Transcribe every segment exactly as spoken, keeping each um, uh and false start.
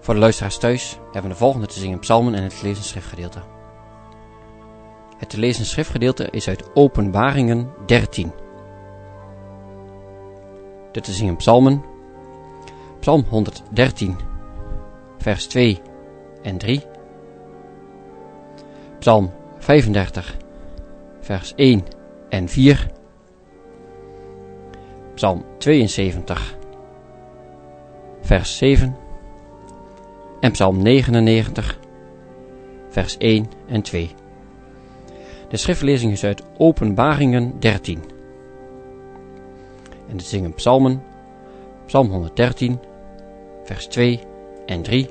Voor de luisteraars thuis hebben we de volgende te zingen psalmen en het te lezen schriftgedeelte. Het te lezen schriftgedeelte is uit Openbaringen dertien. De te zingen psalmen. Psalm honderddertien, vers twee en drie. Psalm vijfendertig, vers één en vier. Psalm tweeënzeventig, vers zeven. En Psalm negenennegentig, vers één en twee. De schriftlezing is uit Openbaringen dertien. En de zingen psalmen. Psalm honderddertien, vers twee en drie.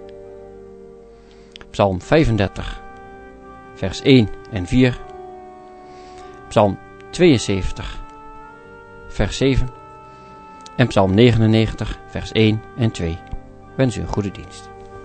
Psalm vijfendertig, vers één en vier. Psalm tweeënzeventig, vers zeven. En Psalm negenennegentig, vers één en twee. Wens u een goede dienst.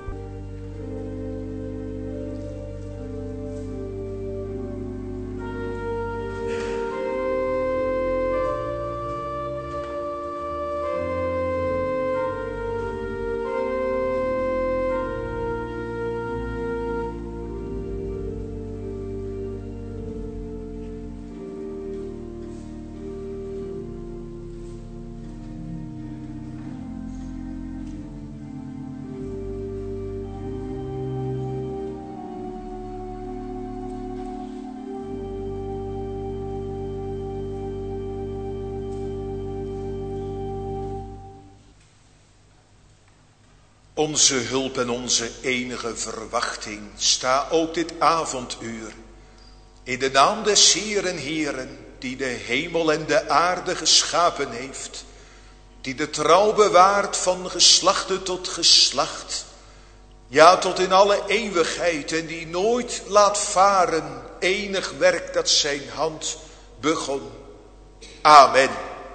Onze hulp en onze enige verwachting, sta ook dit avonduur in de naam des Heeren Heeren, die de hemel en de aarde geschapen heeft, die de trouw bewaart van geslachte tot geslacht, ja tot in alle eeuwigheid, en die nooit laat varen enig werk dat zijn hand begon. Amen.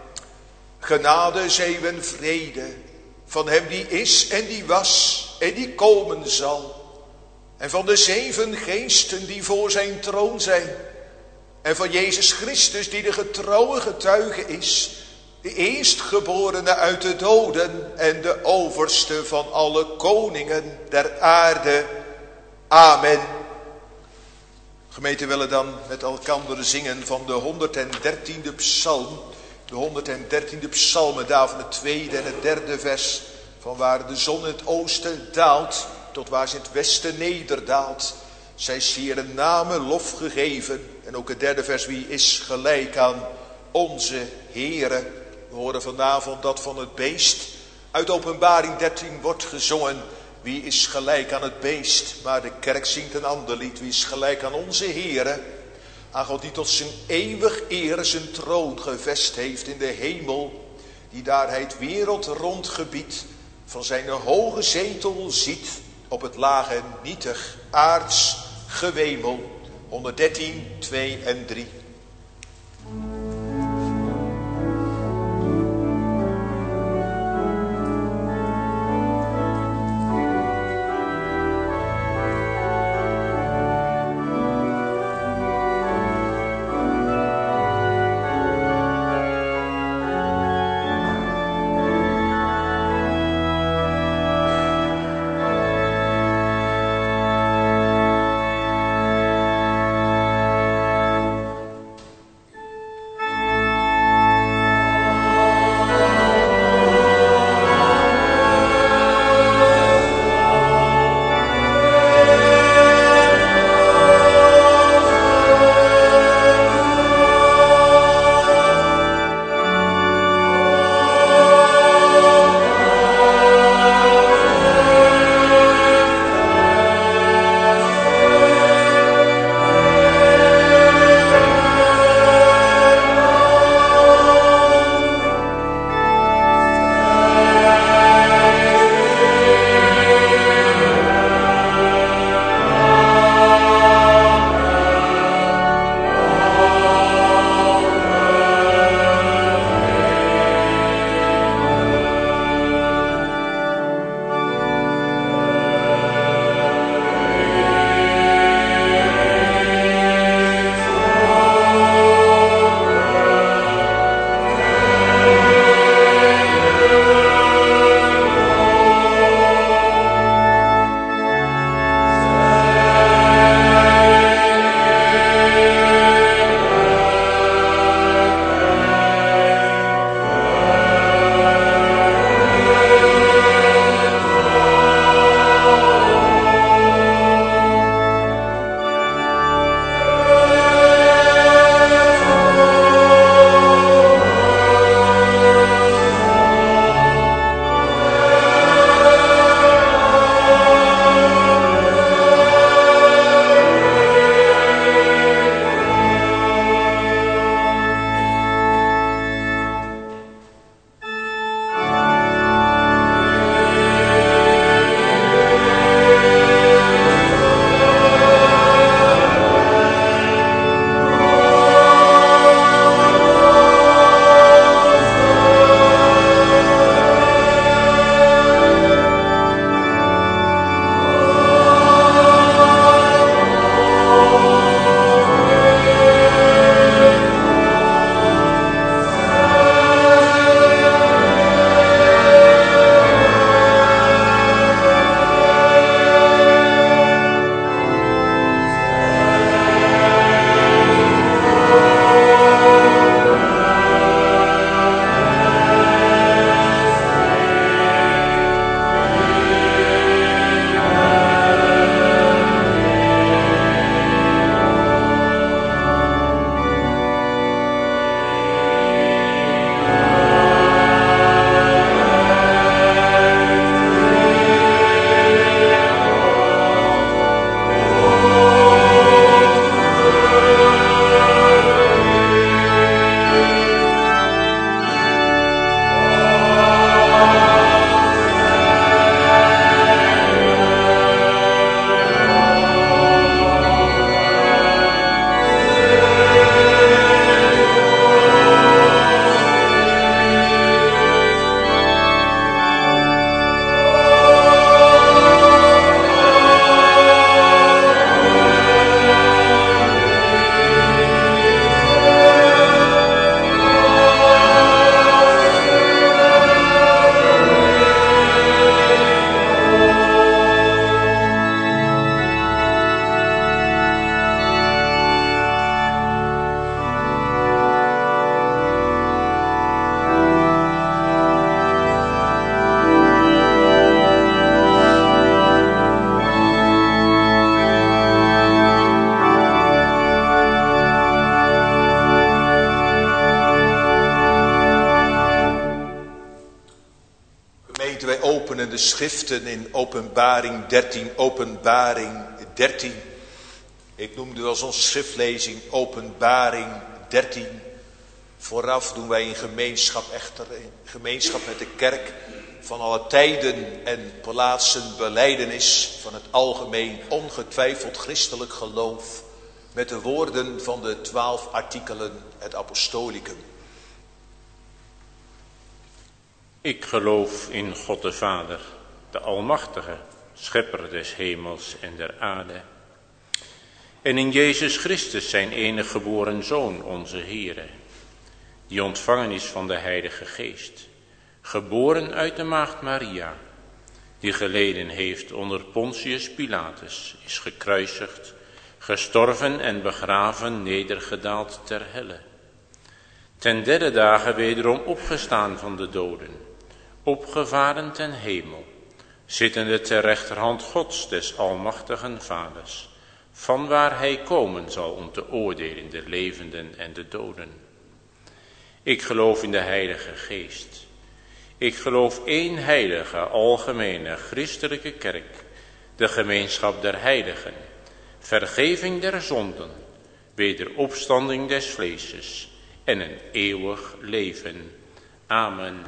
Genade, zegen en vrede van hem die is en die was en die komen zal. En van de zeven geesten die voor zijn troon zijn. En van Jezus Christus die de getrouwe getuige is. De eerstgeborene uit de doden en de overste van alle koningen der aarde. Amen. Gemeente, willen dan met elkander zingen van de honderddertiende psalm. De honderddertiende psalm, daarvan het tweede en het derde vers. Van waar de zon in het oosten daalt, tot waar ze in het westen nederdaalt. Zij zeer namen lof gegeven. En ook het derde vers, wie is gelijk aan onze Heere. We horen vanavond dat van het beest. Uit Openbaring dertien wordt gezongen. Wie is gelijk aan het beest? Maar de kerk zingt een ander lied. Wie is gelijk aan onze Heere? Aan God die tot zijn eeuwig eer zijn troon gevest heeft in de hemel. Die daar hij het wereld rond gebiedt. Van zijn hoge zetel ziet op het lage en nietig aards gewemel. honderddertien, twee en drie. Gemeente, wij openen de schriften in Openbaring dertien, Openbaring dertien. Ik noemde als onze schriftlezing Openbaring dertien. Vooraf doen wij in gemeenschap echter, in gemeenschap met de kerk van alle tijden en plaatsen belijdenis van het algemeen ongetwijfeld christelijk geloof met de woorden van de twaalf artikelen, het apostolicum. Ik geloof in God de Vader, de Almachtige, schepper des hemels en der aarde. En in Jezus Christus, zijn enige geboren Zoon, onze Heere, die ontvangen is van de Heilige Geest, geboren uit de maagd Maria, die geleden heeft onder Pontius Pilatus, is gekruisigd, gestorven en begraven, nedergedaald ter helle. Ten derde dagen wederom opgestaan van de doden, opgevaren ten hemel, zittende ter rechterhand Gods des almachtigen Vaders, vanwaar hij komen zal om te oordelen de levenden en de doden. Ik geloof in de Heilige Geest. Ik geloof één heilige, algemene, christelijke kerk, de gemeenschap der heiligen, vergeving der zonden, wederopstanding des vleeses en een eeuwig leven. Amen.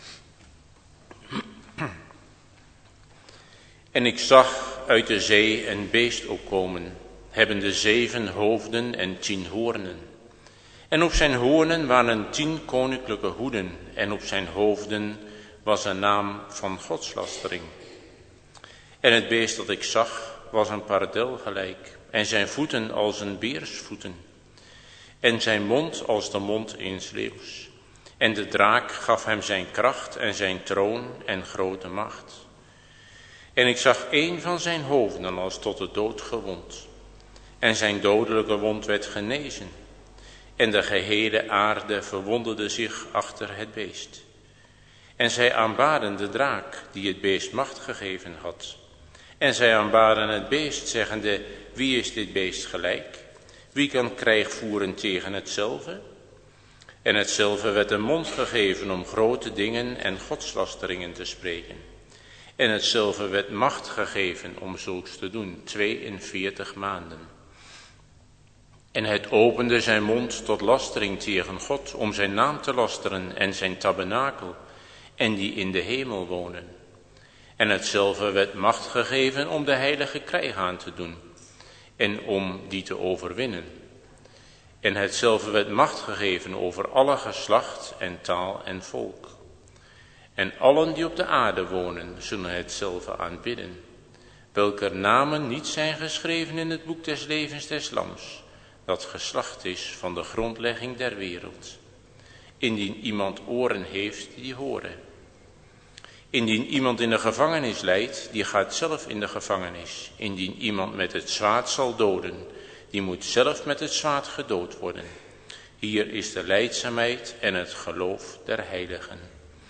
En ik zag uit de zee een beest opkomen, hebbende zeven hoofden en tien hoornen. En op zijn hoornen waren tien koninklijke hoeden, en op zijn hoofden was een naam van godslastering. En het beest dat ik zag was een paardel gelijk, en zijn voeten als een beersvoeten, en zijn mond als de mond eens leeuws. En de draak gaf hem zijn kracht en zijn troon en grote macht. En ik zag een van zijn hoofden als tot de dood gewond, en zijn dodelijke wond werd genezen. En de gehele aarde verwonderde zich achter het beest. En zij aanbaden de draak, die het beest macht gegeven had. En zij aanbaden het beest, zeggende, wie is dit beest gelijk? Wie kan krijg voeren tegen hetzelfde? En hetzelfde werd een mond gegeven om grote dingen en godslasteringen te spreken. En hetzelfde werd macht gegeven om zulks te doen, tweeënveertig maanden. En het opende zijn mond tot lastering tegen God, om zijn naam te lasteren en zijn tabernakel, en die in de hemel wonen. En hetzelfde werd macht gegeven om de heilige krijg aan te doen, en om die te overwinnen. En hetzelfde werd macht gegeven over alle geslacht en taal en volk. En allen die op de aarde wonen, zullen hetzelfde aanbidden, welker namen niet zijn geschreven in het boek des levens des Lams, dat geslacht is van de grondlegging der wereld. Indien iemand oren heeft, die horen. Indien iemand in de gevangenis lijdt, die gaat zelf in de gevangenis. Indien iemand met het zwaard zal doden, die moet zelf met het zwaard gedood worden. Hier is de lijdzaamheid en het geloof der heiligen.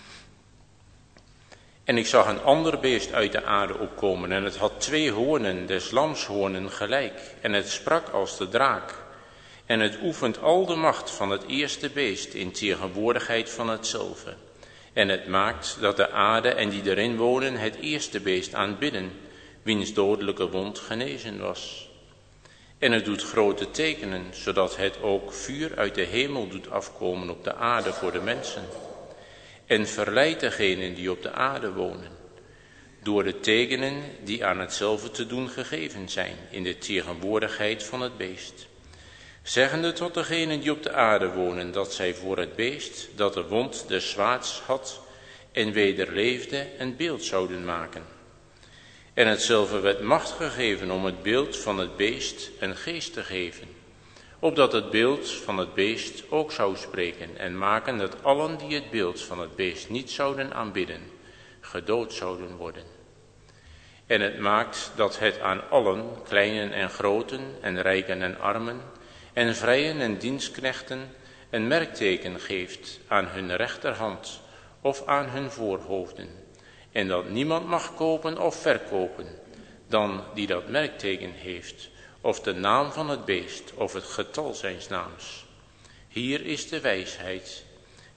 En ik zag een ander beest uit de aarde opkomen, en het had twee hoornen, des lamshoornen gelijk, en het sprak als de draak. En het oefent al de macht van het eerste beest in tegenwoordigheid van hetzelfde. En het maakt dat de aarde en die erin wonen het eerste beest aanbidden, wiens dodelijke wond genezen was. En het doet grote tekenen, zodat het ook vuur uit de hemel doet afkomen op de aarde voor de mensen. En verleidt degenen die op de aarde wonen, door de tekenen die aan hetzelfde te doen gegeven zijn, in de tegenwoordigheid van het beest. Zeggende tot degenen die op de aarde wonen, dat zij voor het beest, dat de wond des zwaards had en weder leefde, een beeld zouden maken. En hetzelfde werd macht gegeven om het beeld van het beest een geest te geven, opdat het beeld van het beest ook zou spreken en maken dat allen die het beeld van het beest niet zouden aanbidden, gedood zouden worden. En het maakt dat het aan allen, kleinen en groten, en rijken en armen, en vrijen en dienstknechten, een merkteken geeft aan hun rechterhand of aan hun voorhoofden, en dat niemand mag kopen of verkopen dan die dat merkteken heeft, of de naam van het beest, of het getal zijns naams. Hier is de wijsheid.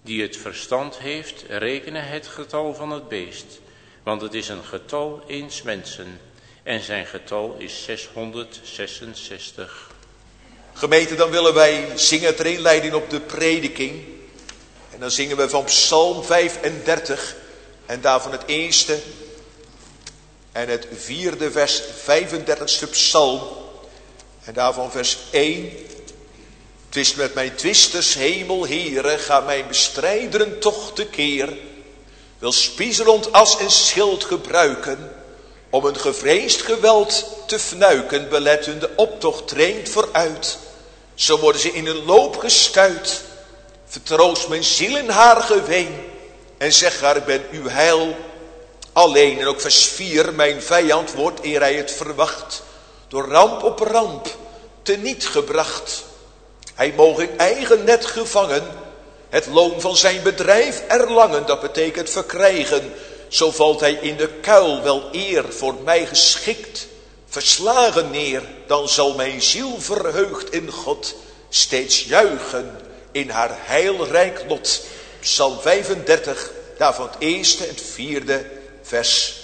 Die het verstand heeft, rekenen het getal van het beest, want het is een getal eens mensen en zijn getal is zeshonderdzesenzestig. Gemeente, dan willen wij zingen ter inleiding op de prediking. En dan zingen we van Psalm vijfendertig en daarvan het eerste en het vierde vers, vijfendertigste psalm. En daarvan vers één. Twist met mijn twisters, hemel, Heere, ga mijn bestrijderen toch tekeer. Wil spiezelend as en schild gebruiken, om een gevreesd geweld te fnuiken. Belet hun de optocht treedt vooruit, zo worden ze in een loop gestuit. Vertroost mijn ziel in haar geween, en zeg haar, ik ben uw heil alleen. En ook vers vier, mijn vijand wordt, eer hij het verwacht, door ramp op ramp teniet gebracht. Hij moge in eigen net gevangen, het loon van zijn bedrijf erlangen. Dat betekent verkrijgen. Zo valt hij in de kuil, wel eer voor mij geschikt, verslagen neer. Dan zal mijn ziel verheugd in God steeds juichen in haar heilrijk lot. Psalm vijfendertig, daarvan het eerste en het vierde vers.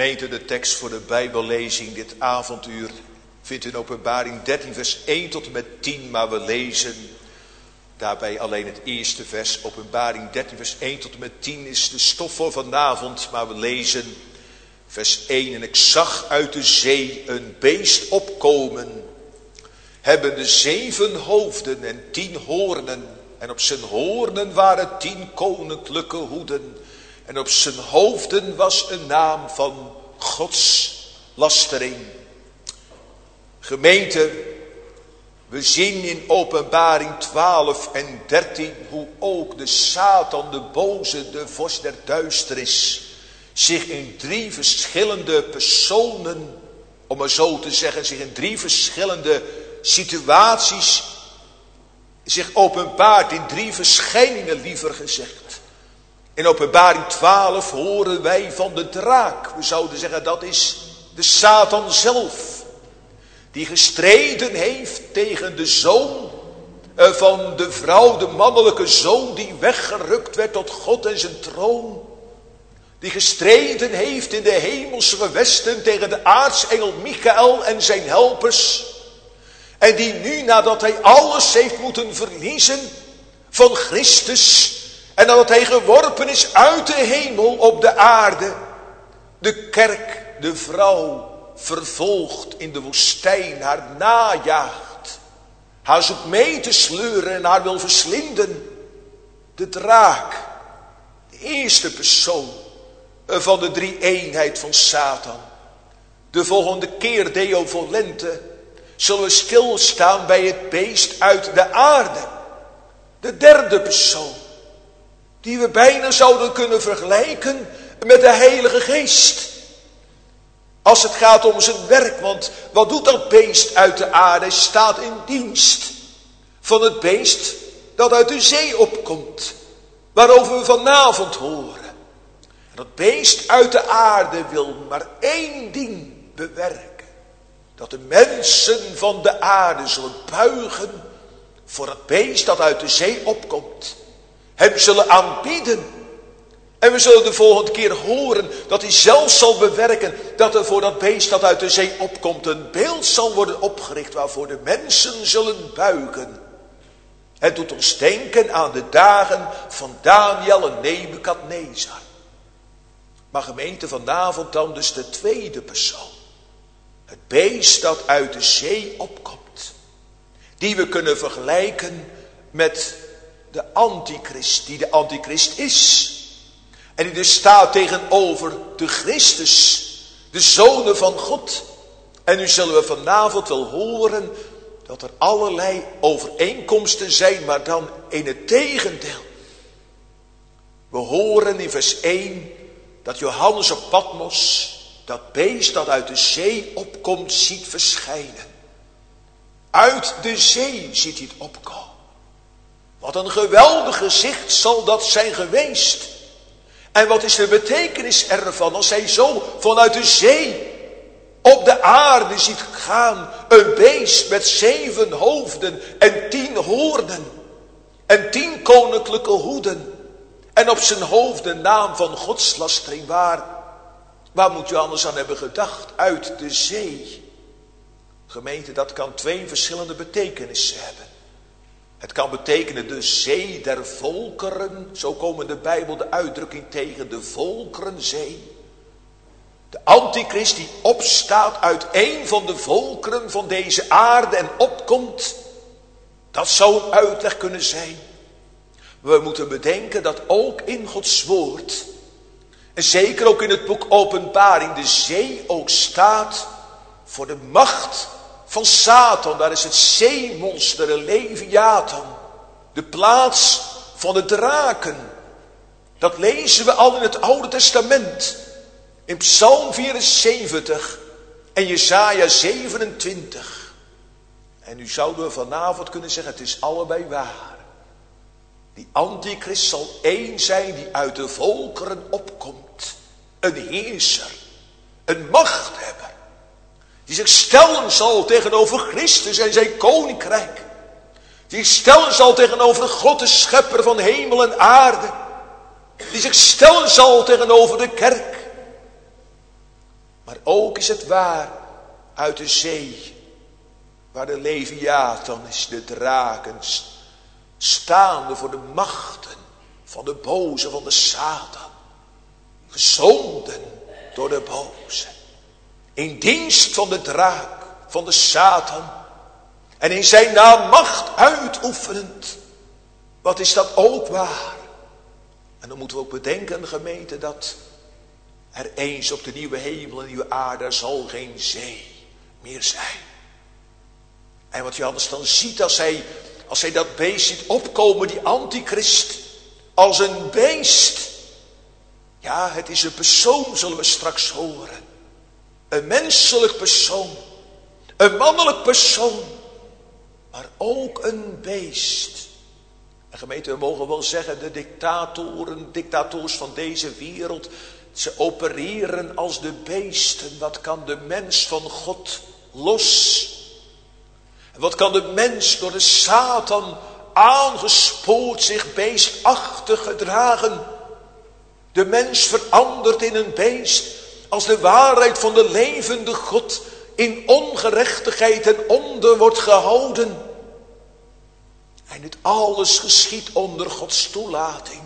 Gemeente, de tekst voor de Bijbellezing dit avonduur vindt in Openbaring dertien vers één tot en met tien, maar we lezen daarbij alleen het eerste vers. Openbaring dertien vers één tot en met tien is de stof voor vanavond, maar we lezen vers één. En ik zag uit de zee een beest opkomen, hebbende zeven hoofden en tien hoornen. En op zijn hoornen waren tien koninklijke hoeden. En op zijn hoofden was een naam van godslastering. Gemeente, we zien in Openbaring twaalf en dertien hoe ook de Satan, de boze, de vorst der duisternis, zich in drie verschillende personen, om maar zo te zeggen, zich in drie verschillende situaties, zich openbaart in drie verschijningen, liever gezegd. In Openbaring twaalf horen wij van de draak. We zouden zeggen dat is de Satan zelf, die gestreden heeft tegen de zoon van de vrouw, de mannelijke zoon die weggerukt werd tot God en zijn troon. Die gestreden heeft in de hemelse gewesten tegen de aartsengel Michael en zijn helpers. En die nu, nadat hij alles heeft moeten verliezen van Christus, en nadat hij geworpen is uit de hemel op de aarde, de kerk, de vrouw, vervolgt in de woestijn, haar najaagt, haar zoekt mee te sleuren en haar wil verslinden. De draak, de eerste persoon van de drie-eenheid van Satan. De volgende keer, Deo Volente, zullen we stilstaan bij het beest uit de aarde. De derde persoon, die we bijna zouden kunnen vergelijken met de Heilige Geest. Als het gaat om zijn werk, want wat doet dat beest uit de aarde? Hij staat in dienst van het beest dat uit de zee opkomt, waarover we vanavond horen. En dat beest uit de aarde wil maar één ding bewerken. Dat de mensen van de aarde zullen buigen voor het beest dat uit de zee opkomt. Hem zullen aanbieden. En we zullen de volgende keer horen dat hij zelf zal bewerken dat er voor dat beest dat uit de zee opkomt een beeld zal worden opgericht waarvoor de mensen zullen buigen. Het doet ons denken aan de dagen van Daniel en Nebukadnezar. Maar gemeente, vanavond dan dus de tweede persoon. Het beest dat uit de zee opkomt. Die we kunnen vergelijken met de antichrist, die de antichrist is. En die dus staat tegenover de Christus, de zonen van God. En nu zullen we vanavond wel horen dat er allerlei overeenkomsten zijn, maar dan in het tegendeel. We horen in vers één dat Johannes op Patmos dat beest dat uit de zee opkomt ziet verschijnen. Uit de zee ziet hij het opkomen. Wat een geweldig gezicht zal dat zijn geweest. En wat is de betekenis ervan als hij zo vanuit de zee op de aarde ziet gaan. Een beest met zeven hoofden en tien hoornen. En tien koninklijke hoeden. En op zijn hoofd de naam van godslastering. Waar, waar moet je anders aan hebben gedacht? Uit de zee. Gemeente, dat kan twee verschillende betekenissen hebben. Het kan betekenen de zee der volkeren. Zo komen de Bijbel de uitdrukking tegen, de volkerenzee. De antichrist die opstaat uit een van de volkeren van deze aarde en opkomt. Dat zou een uitleg kunnen zijn. We moeten bedenken dat ook in Gods woord, en zeker ook in het boek Openbaring, de zee ook staat voor de macht van Satan. Daar is het zeemonster, de Leviathan, de plaats van de draken. Dat lezen we al in het Oude Testament. In Psalm vierenzeventig en Jesaja zevenentwintig. En nu zouden we vanavond kunnen zeggen, het is allebei waar. Die antichrist zal één zijn die uit de volkeren opkomt. Een heerser, een machthebber. Die zich stellen zal tegenover Christus en zijn koninkrijk. Die zich stellen zal tegenover God, de schepper van hemel en aarde. Die zich stellen zal tegenover de kerk. ook is het waar uit de zee, waar de Leviathan is, de draken, staande voor de machten van de boze, van de Satan, gezonden door de boze, in dienst van de draak, van de Satan, en in zijn naam macht uitoefenend. Wat is dat ook waar? En dan moeten we ook bedenken, gemeente, dat er eens op de nieuwe hemel en nieuwe aarde, er zal geen zee meer zijn. En wat Johannes dan ziet als hij, als hij dat beest ziet opkomen, die antichrist, als een beest. Ja, het is een persoon, zullen we straks horen. Een menselijk persoon. Een mannelijk persoon. Maar ook een beest. En gemeente, we mogen wel zeggen, de dictatoren, dictators van deze wereld, ze opereren als de beesten. Wat kan de mens van God los? En wat kan de mens door de Satan aangespoord zich beestachtig gedragen? De mens verandert in een beest als de waarheid van de levende God in ongerechtigheid en onder wordt gehouden. En dit alles geschiet onder Gods toelating.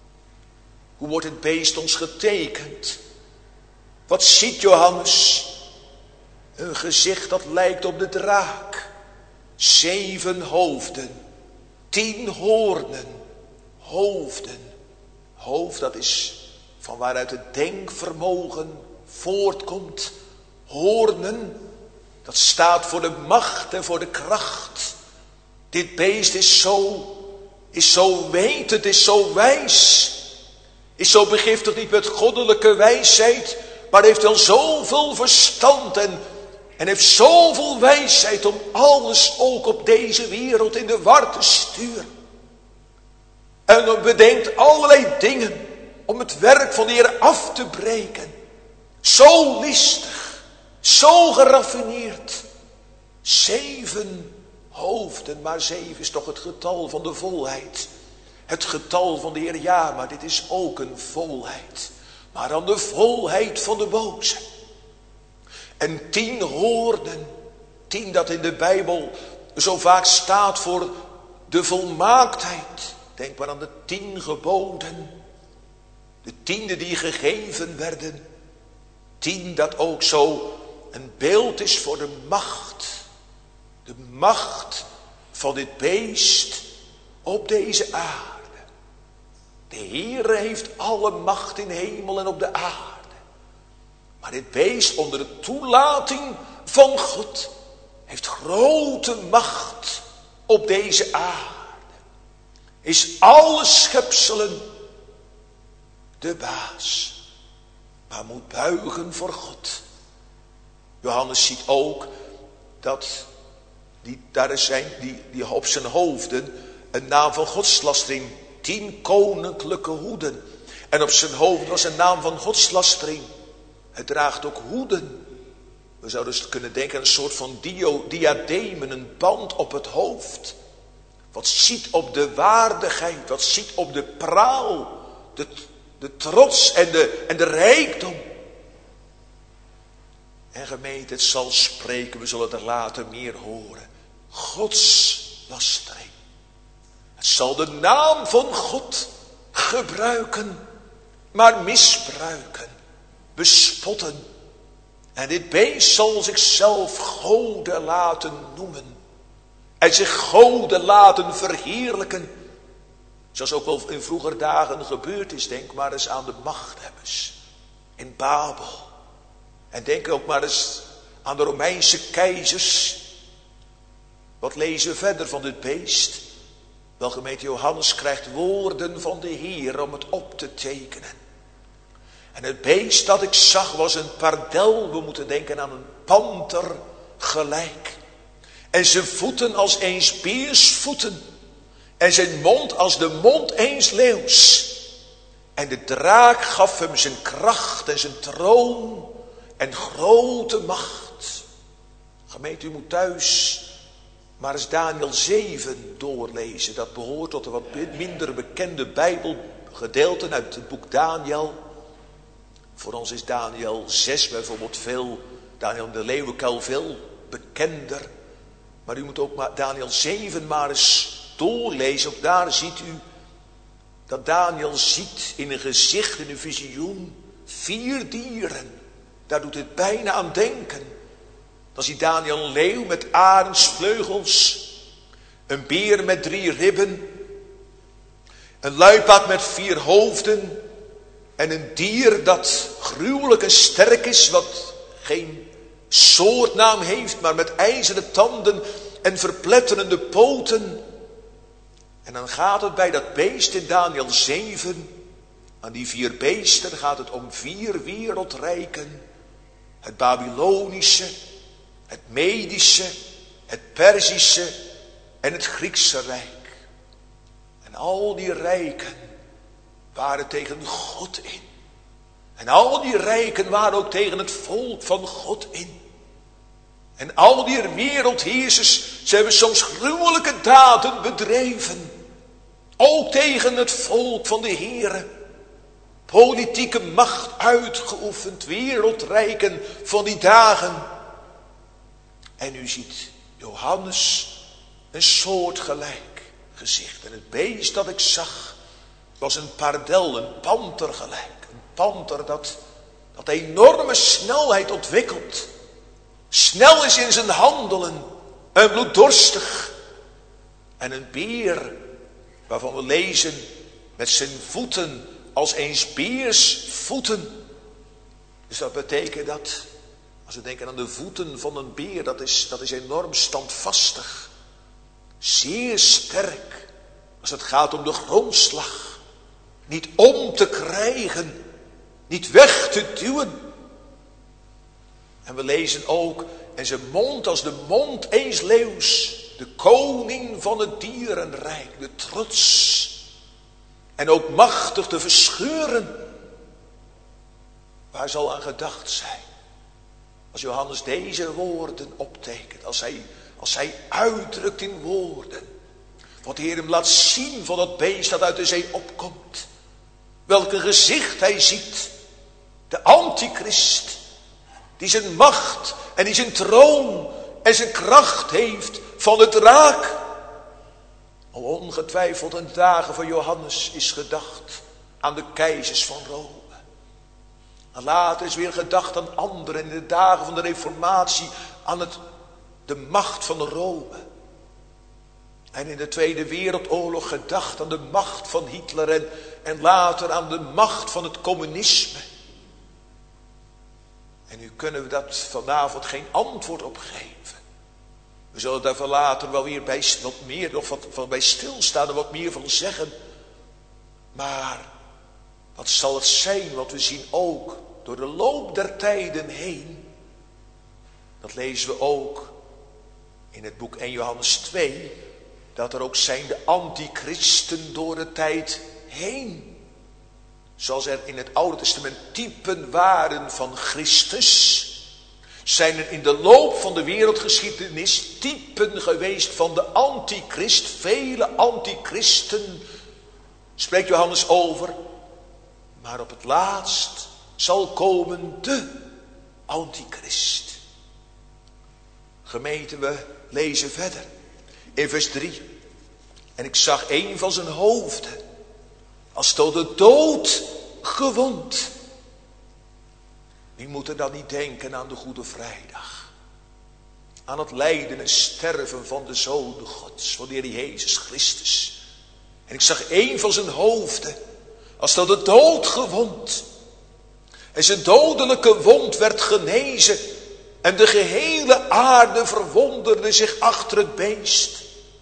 Hoe wordt het beest ons getekend? Wat ziet Johannes? Een gezicht dat lijkt op de draak. Zeven hoofden. Tien hoornen. Hoofden. Hoofd, dat is van waaruit het denkvermogen voortkomt. Hoornen, dat staat voor de macht en voor de kracht. Dit beest is zo, is zo wetend, is zo wijs. Is zo begiftigd niet met goddelijke wijsheid, maar heeft wel zoveel verstand en, en heeft zoveel wijsheid om alles ook op deze wereld in de war te sturen. En dan bedenkt allerlei dingen om het werk van de Heer af te breken. Zo listig, zo geraffineerd. Zeven hoofden, maar zeven is toch het getal van de volheid. Het getal van de Heer, ja, maar dit is ook een volheid. Maar dan de volheid van de boze. En tien hoornen, tien dat in de Bijbel zo vaak staat voor de volmaaktheid. Denk maar aan de tien geboden. De tiende die gegeven werden. Tien dat ook zo een beeld is voor de macht. De macht van dit beest op deze aarde. De Heere heeft alle macht in hemel en op de aarde. Maar dit beest onder de toelating van God heeft grote macht op deze aarde. Is alle schepselen de baas. Maar moet buigen voor God. Johannes ziet ook dat die, daar zijn die, die op zijn hoofden een naam van godslastering. Tien koninklijke hoeden. En op zijn hoofd was een naam van godslastering. Het draagt ook hoeden. We zouden dus kunnen denken aan een soort van dio, diademen, een band op het hoofd. Wat ziet op de waardigheid, wat ziet op de praal, de, de trots en de, en de rijkdom. En gemeente, het zal spreken, we zullen er later meer horen. Godslastering. Het zal de naam van God gebruiken, maar misbruiken, bespotten. En dit beest zal zichzelf goden laten noemen. En zich goden laten verheerlijken. Zoals ook wel in vroeger dagen gebeurd is. Denk maar eens aan de machthebbers in Babel. En denk ook maar eens aan de Romeinse keizers. Wat lezen we verder van dit beest? Wel, gemeente, Johannes krijgt woorden van de Heer om het op te tekenen. En het beest dat ik zag was een pardel. We moeten denken aan een panter gelijk. En zijn voeten als eens beersvoeten. En zijn mond als de mond eens leeuws. En de draak gaf hem zijn kracht en zijn troon en grote macht. Gemeente, u moet thuis maar eens Daniel zeven doorlezen. Dat behoort tot de wat minder bekende Bijbelgedeelten uit het boek Daniel. Voor ons is Daniel zes bijvoorbeeld veel, Daniel de leeuwenkuil veel bekender. Maar u moet ook maar Daniel zeven maar eens doorlezen. Ook daar ziet u dat Daniel ziet in een gezicht, in een visioen, vier dieren. Daar doet het bijna aan denken. Dan ziet Daniel een leeuw met arendsvleugels, een beer met drie ribben, een luipaard met vier hoofden en een dier dat gruwelijk en sterk is, wat geen soortnaam heeft, maar met ijzeren tanden en verpletterende poten. En dan gaat het bij dat beest in Daniel zeven, aan die vier beesten gaat het om vier wereldrijken. Het Babylonische, het Medische, het Perzische en het Griekse rijk. En al die rijken waren tegen God in. En al die rijken waren ook tegen het volk van God in. En al die wereldheersers, ze hebben soms gruwelijke daden bedreven. Ook tegen het volk van de Heere. Politieke macht uitgeoefend, wereldrijken van die dagen. En u ziet Johannes een soortgelijk gezicht. En het beest dat ik zag was een pardel, een panter gelijk. Een panter dat, dat enorme snelheid ontwikkelt. Snel is in zijn handelen en bloeddorstig. En een beer waarvan we lezen met zijn voeten als eens beers voeten. Dus dat betekent dat, als we denken aan de voeten van een beer, dat is, dat is enorm standvastig. Zeer sterk als het gaat om de grondslag. Niet om te krijgen, niet weg te duwen. En we lezen ook, en zijn mond als de mond eens leeuws, de koning van het dierenrijk, de trots. En ook machtig te verscheuren. Waar zal aan gedacht zijn? Als Johannes deze woorden optekent, als hij, als hij uitdrukt in woorden, wat de Heer hem laat zien van dat beest dat uit de zee opkomt. Welk een gezicht hij ziet. De antichrist, die zijn macht en die zijn troon en zijn kracht heeft van de draak. Ongetwijfeld in de dagen van Johannes is gedacht aan de keizers van Rome. En later is weer gedacht aan anderen in de dagen van de Reformatie aan het, de macht van Rome. En in de Tweede Wereldoorlog gedacht aan de macht van Hitler en, en later aan de macht van het communisme. En nu kunnen we dat vanavond geen antwoord op geven. We zullen daar later wel weer bij, wat meer nog wat, van bij stilstaan en wat meer van zeggen. Maar wat zal het zijn? Want we zien ook door de loop der tijden heen. Dat lezen we ook in het boek Eerste Johannes twee. Dat er ook zijn de antichristen door de tijd heen. Zoals er in het Oude Testament typen waren van Christus, zijn er in de loop van de wereldgeschiedenis typen geweest van de antichrist. Vele antichristen spreekt Johannes over. Maar op het laatst zal komen de antichrist. Gemeente, we lezen verder. In vers drie. En ik zag een van zijn hoofden als tot de dood gewond. Wie moet er dan niet denken aan de Goede Vrijdag? Aan het lijden en sterven van de Zoon Gods, van de Heer Jezus Christus. En ik zag een van zijn hoofden als tot de dood gewond. En zijn dodelijke wond werd genezen. En de gehele aarde verwonderde zich achter het beest.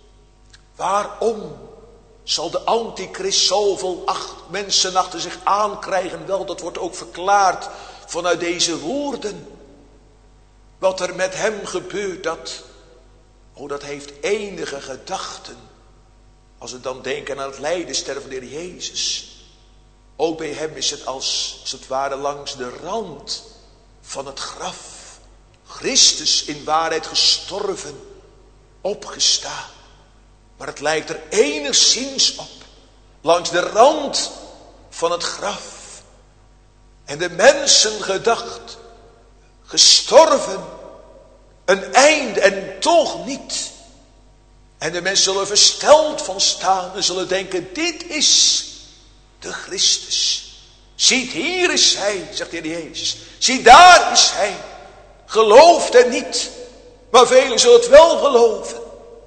Waarom zal de antichrist zoveel acht mensen achter zich aankrijgen? Wel, dat wordt ook verklaard vanuit deze woorden. Wat er met hem gebeurt, dat, oh, dat heeft enige gedachten. Als we dan denken aan het lijden, sterven van de Heer Jezus. Ook bij hem is het als, als het ware langs de rand van het graf. Christus in waarheid gestorven, opgestaan. Maar het lijkt er enigszins op, langs de rand van het graf. En de mensen gedacht, gestorven, een einde en toch niet. En de mensen zullen versteld van staan en zullen denken, dit is de Christus. Ziet, hier is hij, zegt de Heer Jezus. Zie, daar is hij. Gelooft er niet, maar velen zullen het wel geloven.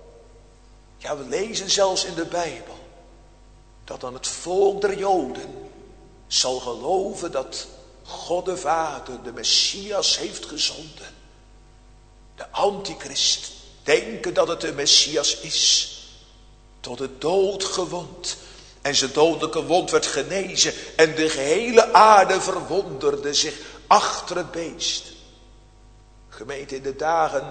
Ja, we lezen zelfs in de Bijbel dat dan het volk der Joden zal geloven dat God de Vader de Messias heeft gezonden. De antichrist denken dat het de Messias is, tot de dood gewond. En zijn dodelijke wond werd genezen en de gehele aarde verwonderde zich achter het beest. Gemeente, in de dagen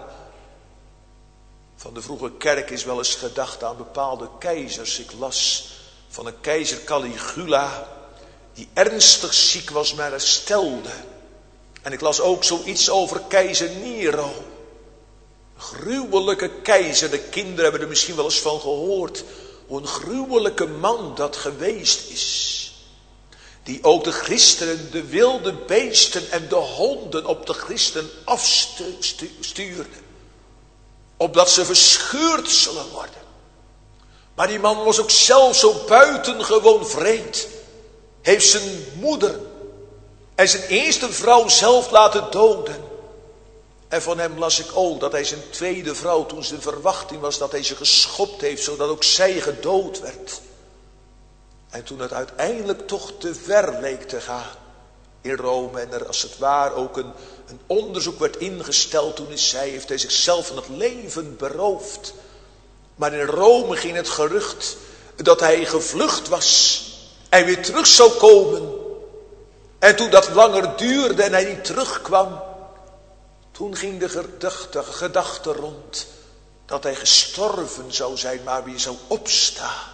van de vroege kerk is wel eens gedacht aan bepaalde keizers. Ik las van een keizer Caligula, die ernstig ziek was, maar herstelde. En ik las ook zoiets over keizer Nero. Een gruwelijke keizer, de kinderen hebben er misschien wel eens van gehoord. Hoe een gruwelijke man dat geweest is. Die ook de christenen, de wilde beesten en de honden op de christen afstuurde. Opdat ze verscheurd zullen worden. Maar die man was ook zelf zo buitengewoon wreed. Heeft zijn moeder en zijn eerste vrouw zelf laten doden. En van hem las ik ook dat hij zijn tweede vrouw, toen ze de verwachting was dat hij ze geschopt heeft, zodat ook zij gedood werd. En toen het uiteindelijk toch te ver leek te gaan in Rome en er als het ware ook een, een onderzoek werd ingesteld, toen is zij, heeft hij zichzelf van het leven beroofd. Maar in Rome ging het gerucht dat hij gevlucht was en weer terug zou komen. En toen dat langer duurde en hij niet terugkwam, toen ging de gedachte, gedachte rond dat hij gestorven zou zijn, maar weer zou opstaan.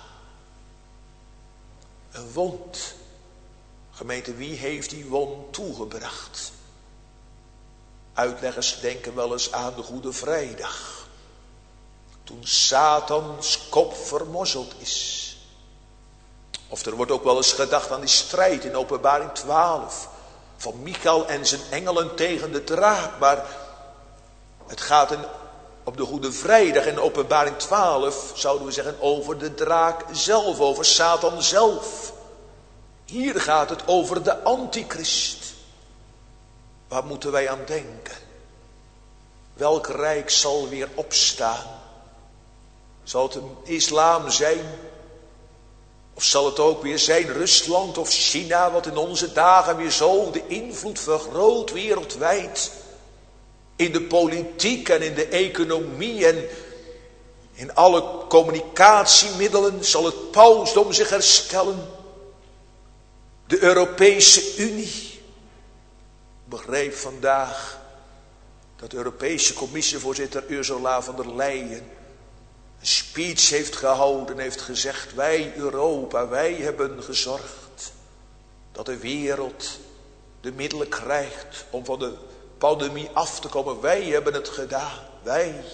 Een wond. Gemeente, wie heeft die wond toegebracht? Uitleggers denken wel eens aan de Goede Vrijdag. Toen Satans kop vermorzeld is. Of er wordt ook wel eens gedacht aan die strijd in Openbaring twaalf. Van Michael en zijn engelen tegen de draak. Maar het gaat in, op de Goede Vrijdag in Openbaring twaalf, zouden we zeggen, over de draak zelf, over Satan zelf. Hier gaat het over de antichrist. Waar moeten wij aan denken? Welk rijk zal weer opstaan? Zal het een islam zijn? Of zal het ook weer zijn Rusland of China, wat in onze dagen weer zo de invloed vergroot wereldwijd. In de politiek en in de economie en in alle communicatiemiddelen zal het pausdom zich herstellen. De Europese Unie. Ik begreep vandaag dat de Europese Commissievoorzitter Ursula von der Leyen een speech heeft gehouden en heeft gezegd: wij Europa, wij hebben gezorgd dat de wereld de middelen krijgt om van de pandemie af te komen. Wij hebben het gedaan, wij.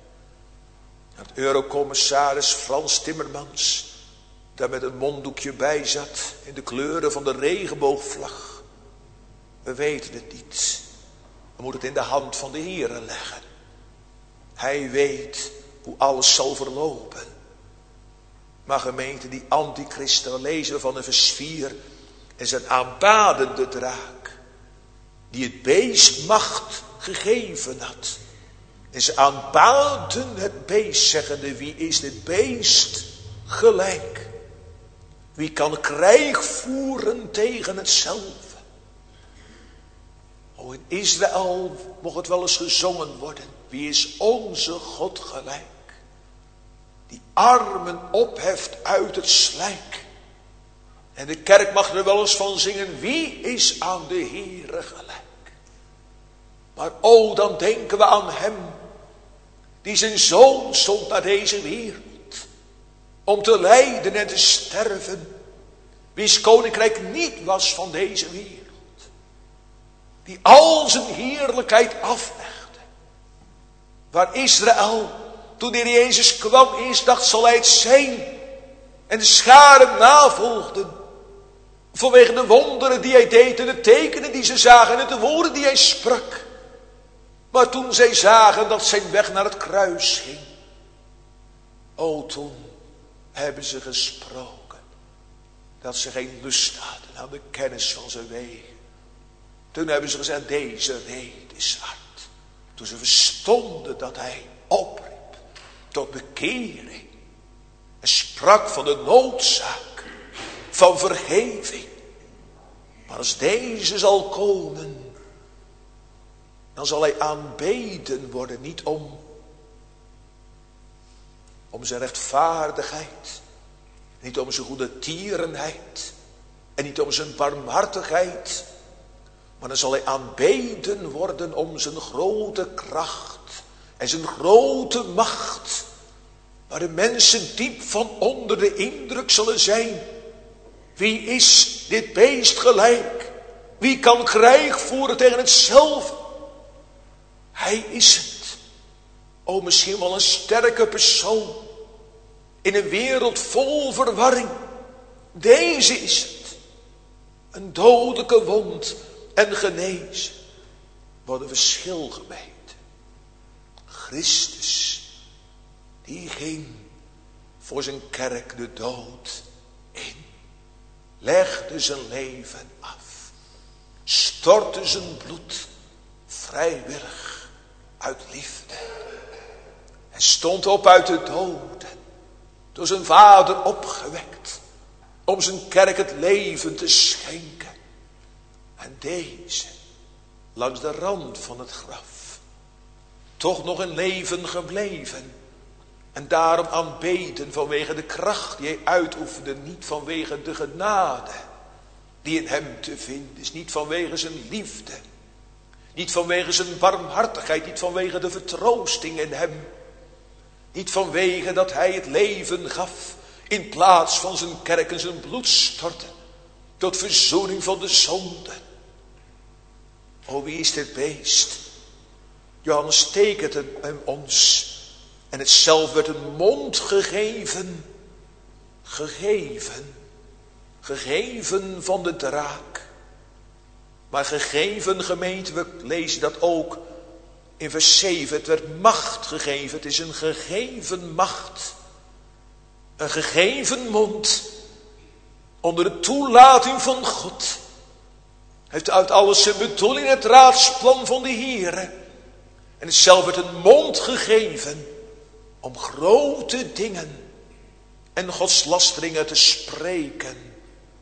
Het eurocommissaris Frans Timmermans daar met een monddoekje bij zat in de kleuren van de regenboogvlag. We weten het niet. We moeten het in de hand van de Heere leggen. Hij weet hoe alles zal verlopen. Maar gemeente, die antichristen, lezen we van een vers vier, en zijn aanbadende draak, die het beest macht gegeven had. En ze aanbaden het beest, zeggende: wie is dit beest gelijk? Wie kan krijg voeren tegen hetzelfde? O, in Israël mocht het wel eens gezongen worden: wie is onze God gelijk? Die armen opheft uit het slijk. En de kerk mag er wel eens van zingen: wie is aan de Heere gelijk? Maar o, dan denken we aan hem die zijn zoon zond naar deze wereld om te lijden en te sterven, wiens koninkrijk niet was van deze wereld, die al zijn heerlijkheid aflegde. Waar Israël, toen de Heer Jezus kwam, eerst dacht: zal hij het zijn? En de scharen navolgden. Vanwege de wonderen die hij deed en de tekenen die ze zagen en de woorden die hij sprak. Maar toen zij zagen dat zijn weg naar het kruis ging. O, toen hebben ze gesproken. Dat ze geen lust hadden aan de kennis van zijn wegen. Toen hebben ze gezegd, deze rede is hard. Toen ze verstonden dat hij opriep tot bekering. En sprak van de noodzaak van vergeving. Maar als deze zal komen, dan zal hij aanbeden worden. Niet om, om zijn rechtvaardigheid. Niet om zijn goede tierenheid. En niet om zijn barmhartigheid. Maar dan zal hij aanbeden worden om zijn grote kracht. En zijn grote macht. Waar de mensen diep van onder de indruk zullen zijn. Wie is dit beest gelijk? Wie kan krijg voeren tegen hetzelfde? Hij is het. O, misschien wel een sterke persoon. In een wereld vol verwarring. Deze is het. Een dodelijke wond en genezen. Wat een verschil gemeten. Christus. Die ging voor zijn kerk de dood in. Legde zijn leven af. Stortte zijn bloed vrijwillig uit liefde. Hij stond op uit de doden. Door zijn vader opgewekt. Om zijn kerk het leven te schenken. En deze, langs de rand van het graf. Toch nog in leven gebleven. En daarom aanbeden vanwege de kracht die hij uitoefende. Niet vanwege de genade die in hem te vinden is. Niet vanwege zijn liefde. Niet vanwege zijn barmhartigheid. Niet vanwege de vertroosting in hem. Niet vanwege dat hij het leven gaf. In plaats van zijn kerk en zijn bloed stortte. Tot verzoening van de zonde. O, wie is dit beest? Johannes tekent hem ons. En het zelf werd een mond gegeven. Gegeven. Gegeven van de draak. Maar gegeven, gemeente, we lezen dat ook in vers zeven. Het werd macht gegeven. Het is een gegeven macht. Een gegeven mond. Onder de toelating van God. Heeft uit alles zijn bedoeling het raadsplan van de Heere. En het zelf werd een mond gegeven. Om grote dingen en godslasteringen te spreken.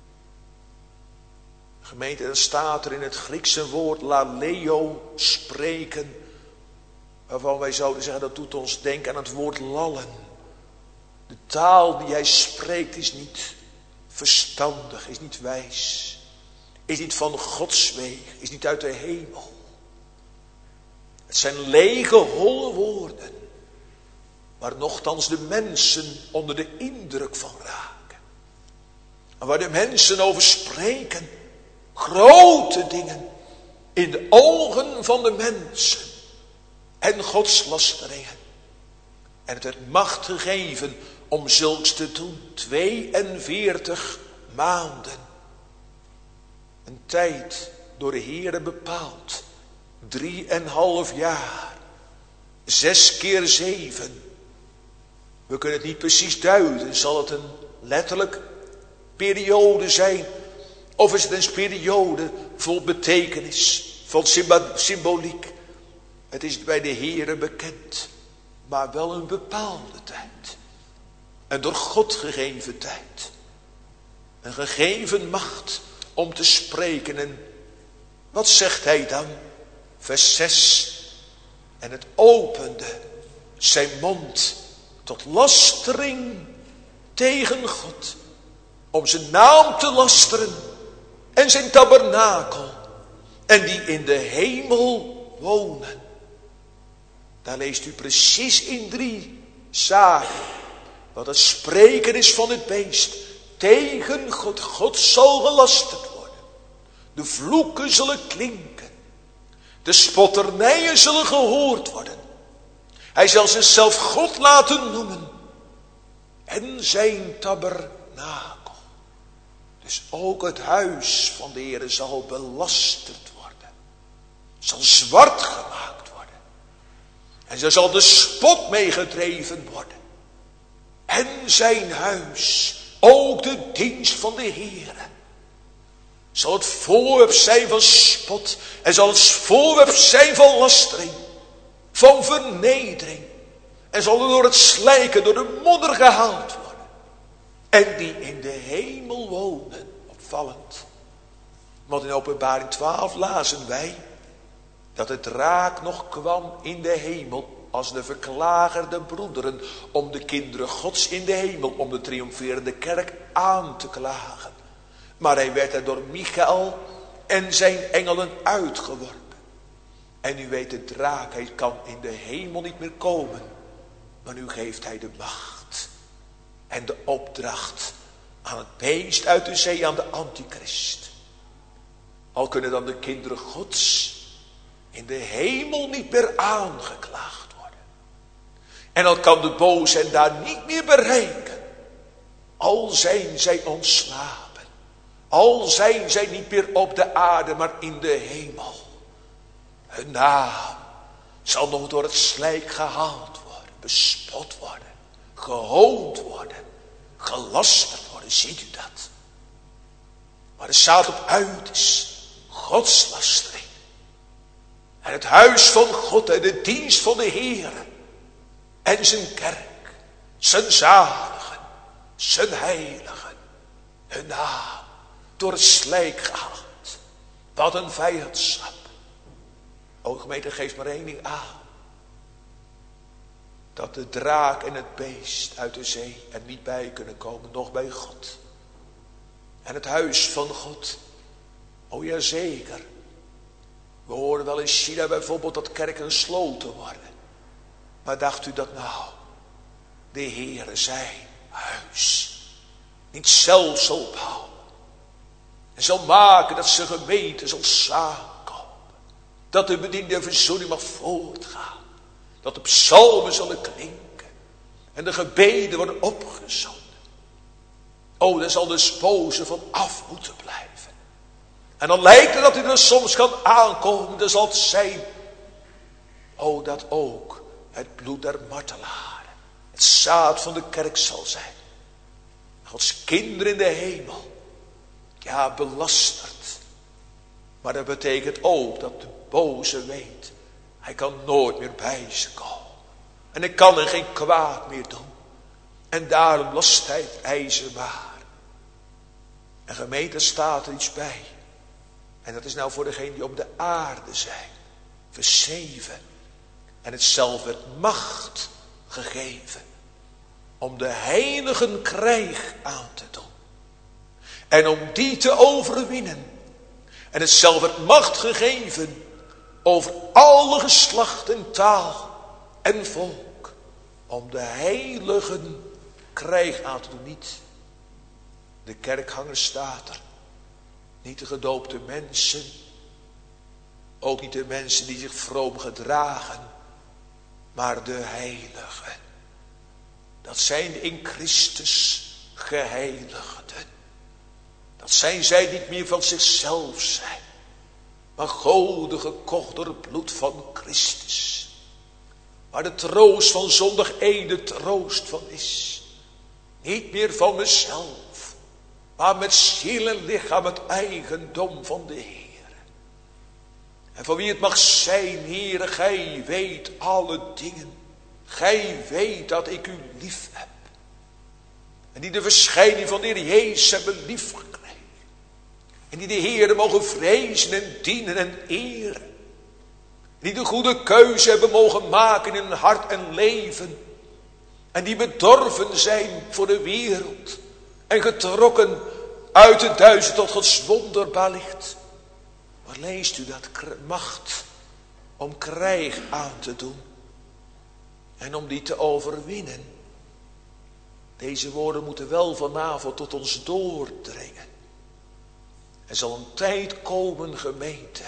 Gemeente, dan staat er in het Griekse woord laleo, spreken. Waarvan wij zouden zeggen, dat doet ons denken aan het woord lallen. De taal die hij spreekt is niet verstandig, is niet wijs. Is niet van Gods weg, is niet uit de hemel. Het zijn lege, holle woorden. Waar nochtans de mensen onder de indruk van raken. En waar de mensen over spreken. Grote dingen. In de ogen van de mensen. En godslasteringen. En het werd macht gegeven om zulks te doen. tweeënveertig maanden. Een tijd door de Heere bepaald. Drie en half jaar. Zes keer zeven. We kunnen het niet precies duiden. Zal het een letterlijk periode zijn? Of is het een periode vol betekenis? Vol symboliek? Het is bij de Heere bekend. Maar wel een bepaalde tijd. Een door God gegeven tijd. Een gegeven macht om te spreken. En wat zegt hij dan? Vers zes. En het opende zijn mond tot lastering tegen God. Om zijn naam te lasteren. En zijn tabernakel. En die in de hemel wonen. Daar leest u precies in drie zaken. Wat het spreken is van het beest. Tegen God. God zal gelasterd worden. De vloeken zullen klinken. De spotternijen zullen gehoord worden. Hij zal zichzelf God laten noemen. En zijn tabernakel. De Dus ook het huis van de Heere zal belasterd worden. Zal zwart gemaakt worden. En er zal de spot mee gedreven worden. En zijn huis, ook de dienst van de Heere, zal het voorwerp zijn van spot. En zal het voorwerp zijn van lastering. Van vernedering. En zal er door het slijken, door de modder gehaald worden. En die in de hemel wonen. Opvallend. Want in Openbaring twaalf lazen wij dat de draak nog kwam in de hemel als de verklager der broederen om de kinderen Gods in de hemel, om de triomferende kerk aan te klagen. Maar hij werd er door Michael en zijn engelen uitgeworpen. En u weet, de draak, hij kan in de hemel niet meer komen. Maar nu geeft hij de macht en de opdracht aan het beest uit de zee, aan de antichrist. Al kunnen dan de kinderen Gods in de hemel niet meer aangeklaagd worden. En al kan de boze hen daar niet meer bereiken. Al zijn zij ontslapen. Al zijn zij niet meer op de aarde, maar in de hemel. Hun naam zal nog door het slijk gehaald worden, bespot worden, gehoond worden, gelasterd worden. Ziet u dat? Maar er staat op uit is godslastering. En het huis van God en de dienst van de Heere. En zijn kerk, zijn zaligen, zijn heiligen. Hun naam door het slijk gehaald. Wat een vijandschap. O gemeente, geef maar één ding aan. Dat de draak en het beest uit de zee er niet bij kunnen komen, nog bij God. En het huis van God. O ja, zeker. We horen wel in China bijvoorbeeld dat kerken gesloten worden. Maar dacht u dat nou de Heere zijn huis niet zelf zal ophouden. En zal maken dat zijn gemeente zal samenkomen. Dat de bediende verzoening mag voortgaan. Dat de psalmen zullen klinken. En de gebeden worden opgezonden. O, daar zal de spozen van af moeten blijven. En dan lijkt het dat hij er soms kan aankomen. Dan zal het zijn. O, dat ook het bloed der martelaren het zaad van de kerk zal zijn. Gods kinderen in de hemel. Ja, belasterd. Maar dat betekent ook dat de boze weet. Hij kan nooit meer bij ze komen. En hij kan er geen kwaad meer doen. En daarom last hij het ijzer maar. En gemeente staat er iets bij. En dat is nou voor degenen die op de aarde zijn. Vers zeven. En het zelf werd macht gegeven. Om de heiligen krijg aan te doen. En om die te overwinnen. En het zelf werd macht gegeven. Over alle geslacht en taal en volk. Om de heiligen krijg aan te doen. Niet de kerkhanger staat er. Niet de gedoopte mensen. Ook niet de mensen die zich vroom gedragen. Maar de heiligen. Dat zijn de in Christus geheiligden. Dat zijn zij niet meer van zichzelf zijn. Maar goden gekocht door het bloed van Christus. Waar de troost van zondag één de troost van is. Niet meer van mezelf. Maar met ziel en lichaam het eigendom van de Heer. En van wie het mag zijn, Heere, gij weet alle dingen. Gij weet dat ik u lief heb. En die de verschijning van de Heer Jezus hebben lief gekregen. En die de Heere mogen vrezen en dienen en eren. Die de goede keuze hebben mogen maken in hun hart en leven. En die bedorven zijn voor de wereld. En getrokken uit de duister tot Gods wonderbaar licht. Maar leest u dat macht om krijg aan te doen. En om die te overwinnen. Deze woorden moeten wel vanavond tot ons doordringen. Er zal een tijd komen, gemeente.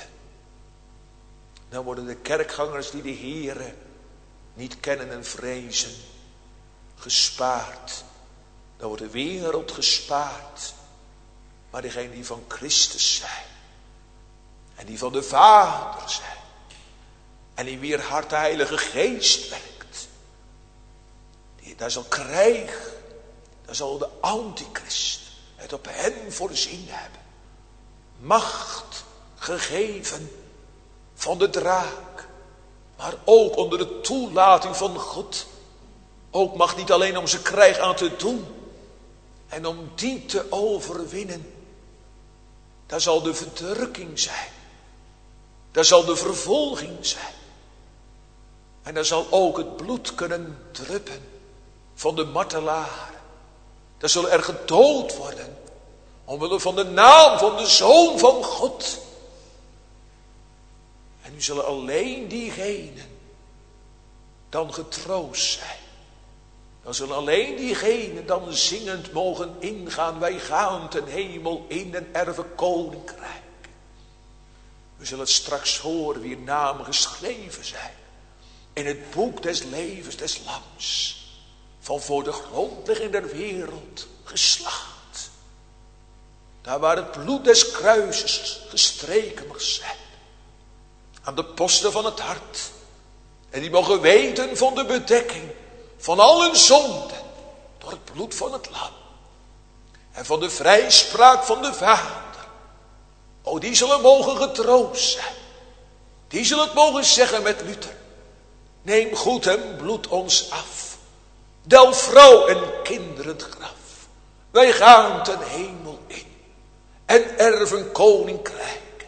Dan worden de kerkgangers die de Heere niet kennen en vrezen, gespaard. Dan wordt de wereld gespaard. maar degenen die van Christus zijn. En die van de Vader zijn. En in wier hart de Heilige Geest werkt. Die daar zal krijgen. Daar zal de Antichrist het op hen voorzien hebben. Macht gegeven van de draak. Maar ook onder de toelating van God. Ook mag niet alleen om ze krijg aan te doen. En om die te overwinnen. Daar zal de verdrukking zijn. Daar zal de vervolging zijn. En daar zal ook het bloed kunnen druppen van de martelaren. Daar zal er gedood worden. Omwille van de naam van de Zoon van God. En nu zullen alleen diegenen dan getroost zijn. Dan zullen alleen diegenen dan zingend mogen ingaan. Wij gaan ten hemel in en erven koninkrijk. We zullen het straks horen wie namen geschreven zijn. In het boek des levens des lams. Van voor de grondlegging der wereld geslacht. Daar waar het bloed des kruises gestreken mag zijn. Aan de posten van het hart. En die mogen weten van de bedekking van al hun zonden. Door het bloed van het lam. En van de vrijspraak van de Vader. O, die zullen mogen getroost zijn. Die zullen het mogen zeggen met Luther. Neem goed en bloed ons af. Del vrouw en kinderen het graf. Wij gaan ten hemel in. En erven koninkrijk.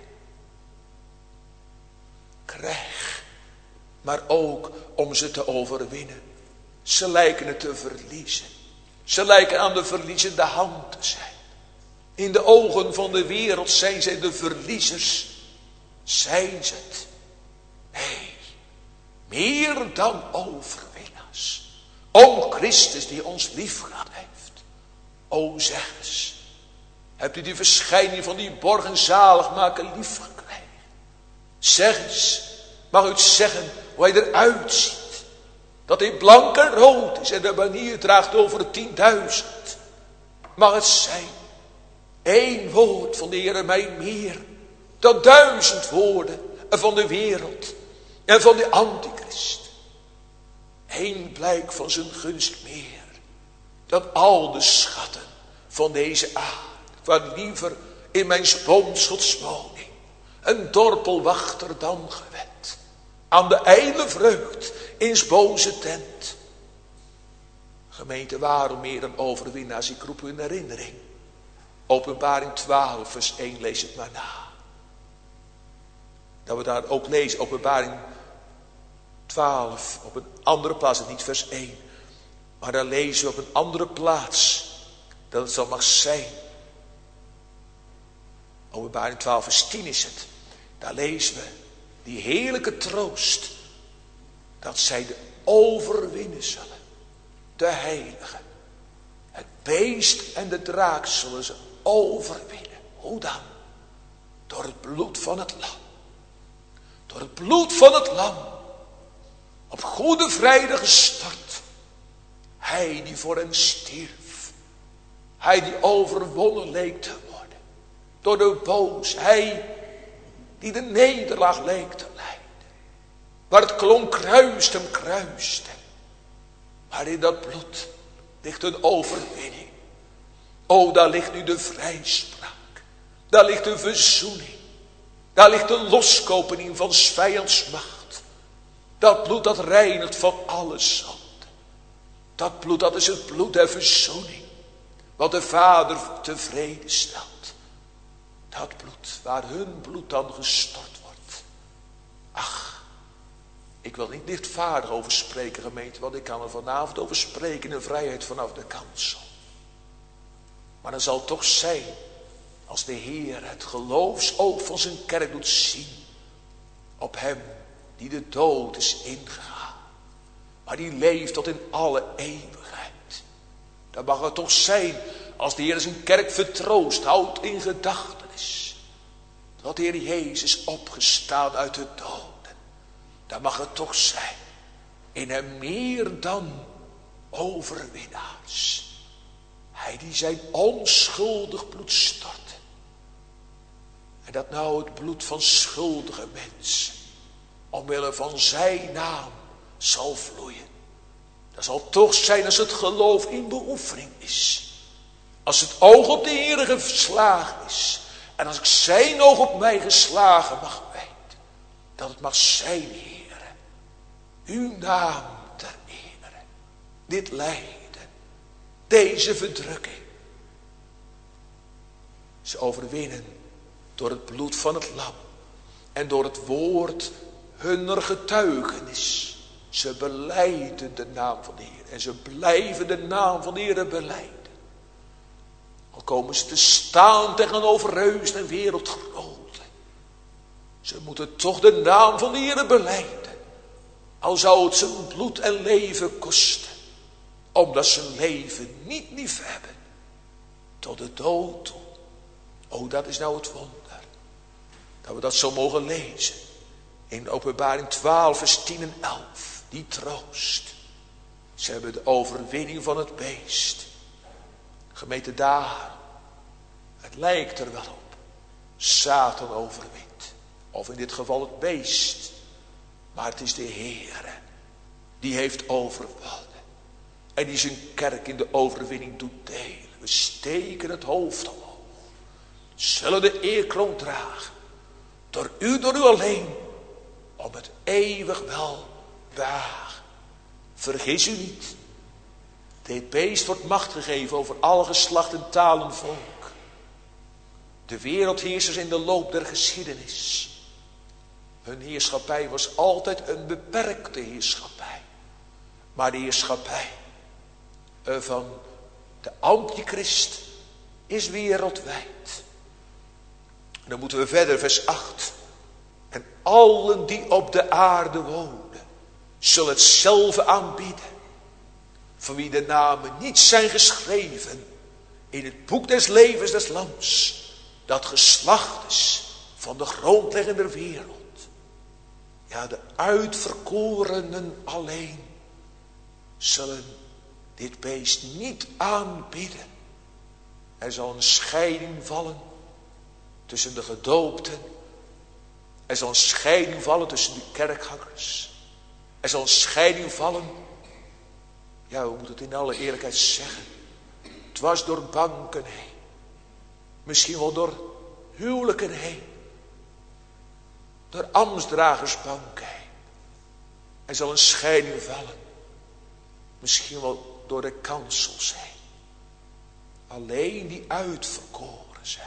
Krijg. Maar ook om ze te overwinnen. Ze lijken het te verliezen. Ze lijken aan de verliezende hand te zijn. In de ogen van de wereld zijn zij de verliezers. Zijn ze het? Nee. Meer dan overwinnaars. Om Christus die ons liefgehad heeft. O zeg eens. Hebt u die verschijning van die borgen zaligmaker lief gekregen? Zeg eens. Mag u het zeggen hoe hij eruit ziet? Dat hij blank en rood is en de banier draagt over de tienduizend. Mag het zijn. Eén woord van de Heere mij meer dan duizend woorden van de wereld en van de Antichrist. Eén blijk van zijn gunst meer dan al de schatten van deze aarde. Waar liever in mijn boomschotswoning een dorpel wachter dan gewend. Aan de ijle vreugd in 's boze tent. Gemeente, waarom meer dan overwinnaars? Ik roep u in herinnering. Openbaring twaalf vers één, lees het maar na. Dat we daar ook lezen, Openbaring twaalf, op een andere plaats, niet vers één. Maar daar lezen we op een andere plaats, dat het zo mag zijn. Openbaring twaalf vers tien is het. Daar lezen we die heerlijke troost, dat zij de overwinnen zullen. De heiligen. Het beest en de draak zullen ze overwinnen. Hoe dan? Door het bloed van het lam. Door het bloed van het lam. Op Goede Vrijdag gestort. Hij die voor hen stierf. Hij die overwonnen leek te worden. Door de boos. Hij die de nederlaag leek te lijden. Waar het klonk kruist hem, kruist hem. Maar in dat bloed ligt een overwinning. O, daar ligt nu de vrijspraak. Daar ligt de verzoening. Daar ligt de loskopening van 's vijands macht. Dat bloed dat reinigt van alle zonde. Dat bloed, dat is het bloed der verzoening. Wat de Vader tevreden stelt. Dat bloed, waar hun bloed dan gestort wordt. Ach, ik wil niet lichtvaardig over spreken, gemeente, want ik kan er vanavond over spreken in de vrijheid vanaf de kansel. Maar dan zal het toch zijn, als de Heer het geloofsoog van zijn kerk doet zien, op hem die de dood is ingegaan, maar die leeft tot in alle eeuwigheid. Dan mag het toch zijn, als de Heer zijn kerk vertroost, houdt in gedachtenis, dat de Heer Jezus opgestaan uit de dood. Dan mag het toch zijn, in hem meer dan overwinnaars. Hij die zijn onschuldig bloed stortte. dat nou het bloed van schuldige mensen omwille van zijn naam zal vloeien. Dat zal toch zijn als het geloof in beoefening is. Als het oog op de Heere geslagen is. En als ik zijn oog op mij geslagen mag weten. Dat het mag zijn, Heere. Uw naam ter ere. Dit lijden. Deze verdrukking. Ze overwinnen door het bloed van het lam. En door het woord hunner getuigenis. Ze belijden de naam van de Heer. En ze blijven de naam van de Heer belijden. Al komen ze te staan tegenover reuzen en wereldgroten. Ze moeten toch de naam van de Heer belijden. Al zou het zijn bloed en leven kosten. Omdat ze hun leven niet lief hebben. Tot de dood toe. Oh, dat is nou het wonder. Dat we dat zo mogen lezen. In Openbaring twaalf vers tien en elf. Die troost. Ze hebben de overwinning van het beest. Gemeente daar. Het lijkt er wel op. Satan overwint. Of in dit geval het beest. Maar het is de Heere. Die heeft overwonnen. En die zijn kerk in de overwinning doet delen. We steken het hoofd omhoog. Zullen de eerkroon dragen. Door u, door u alleen. Om het eeuwig wel behagen. Vergis u niet. Dit beest wordt macht gegeven over alle geslachten, talen, volk. De wereldheersers in de loop der geschiedenis. Hun heerschappij was altijd een beperkte heerschappij. Maar de heerschappij van de antichrist is wereldwijd. En dan moeten we verder, vers acht. En allen die op de aarde wonen, zullen hetzelfde aanbieden. Van wie de namen niet zijn geschreven in het boek des levens des lams. Dat geslacht is van de grondlegging der wereld. Ja, de uitverkorenen alleen zullen dit beest niet aanbieden. Er zal een scheiding vallen tussen de gedoopten. Er zal een scheiding vallen tussen de kerkgangers. Er zal een scheiding vallen. Ja, we moeten het in alle eerlijkheid zeggen. Dwars door banken heen. Misschien wel door huwelijken heen. Door ambtsdragersbanken heen. Er zal een scheiding vallen. Misschien wel door de kansels heen. Alleen die uitverkoren zijn.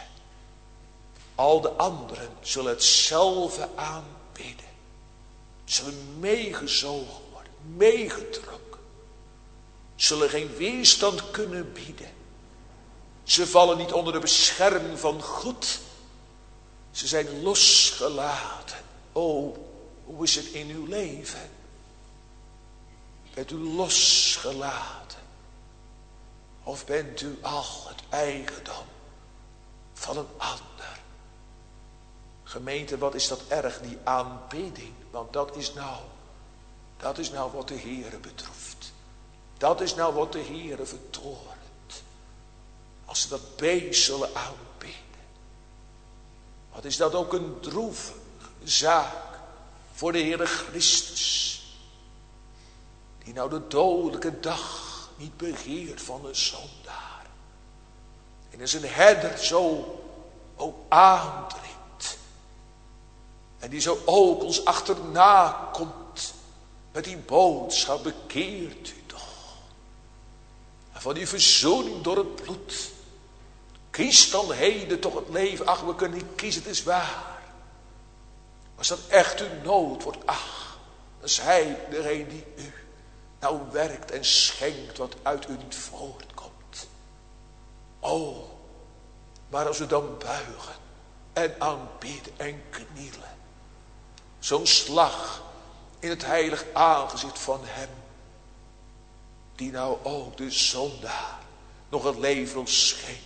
Al de anderen zullen hetzelfde aanbidden. Zullen meegezogen worden. Meegetrokken. Zullen geen weerstand kunnen bieden. Ze vallen niet onder de bescherming van God. Ze zijn losgelaten. Oh, hoe is het in uw leven? Bent u losgelaten? Of bent u al het eigendom van een ander? Gemeente, wat is dat erg, die aanbidding? Want dat is nou, dat is nou wat de Heere betroeft. Dat is nou wat de Heere vertoornt. Als ze dat beest zullen aanbidden. Wat is dat ook een droevige zaak voor de Heere Christus. Die nou de dodelijke dag niet begeert van een zondaar. En is een herder zo ook aandringt. En die zo ook ons achterna komt met die boodschap, bekeert u toch. En van die verzoening door het bloed. Kies dan heden toch het leven. Ach, we kunnen niet kiezen, het is waar. Als dat echt uw nood wordt, ach, dan is hij degene die u nou werkt en schenkt wat uit u niet voortkomt. Oh, maar als we dan buigen en aanbidden en knielen. Zo'n slag in het heilig aangezicht van hem. Die nou ook de zondaar nog het leven wil schenken.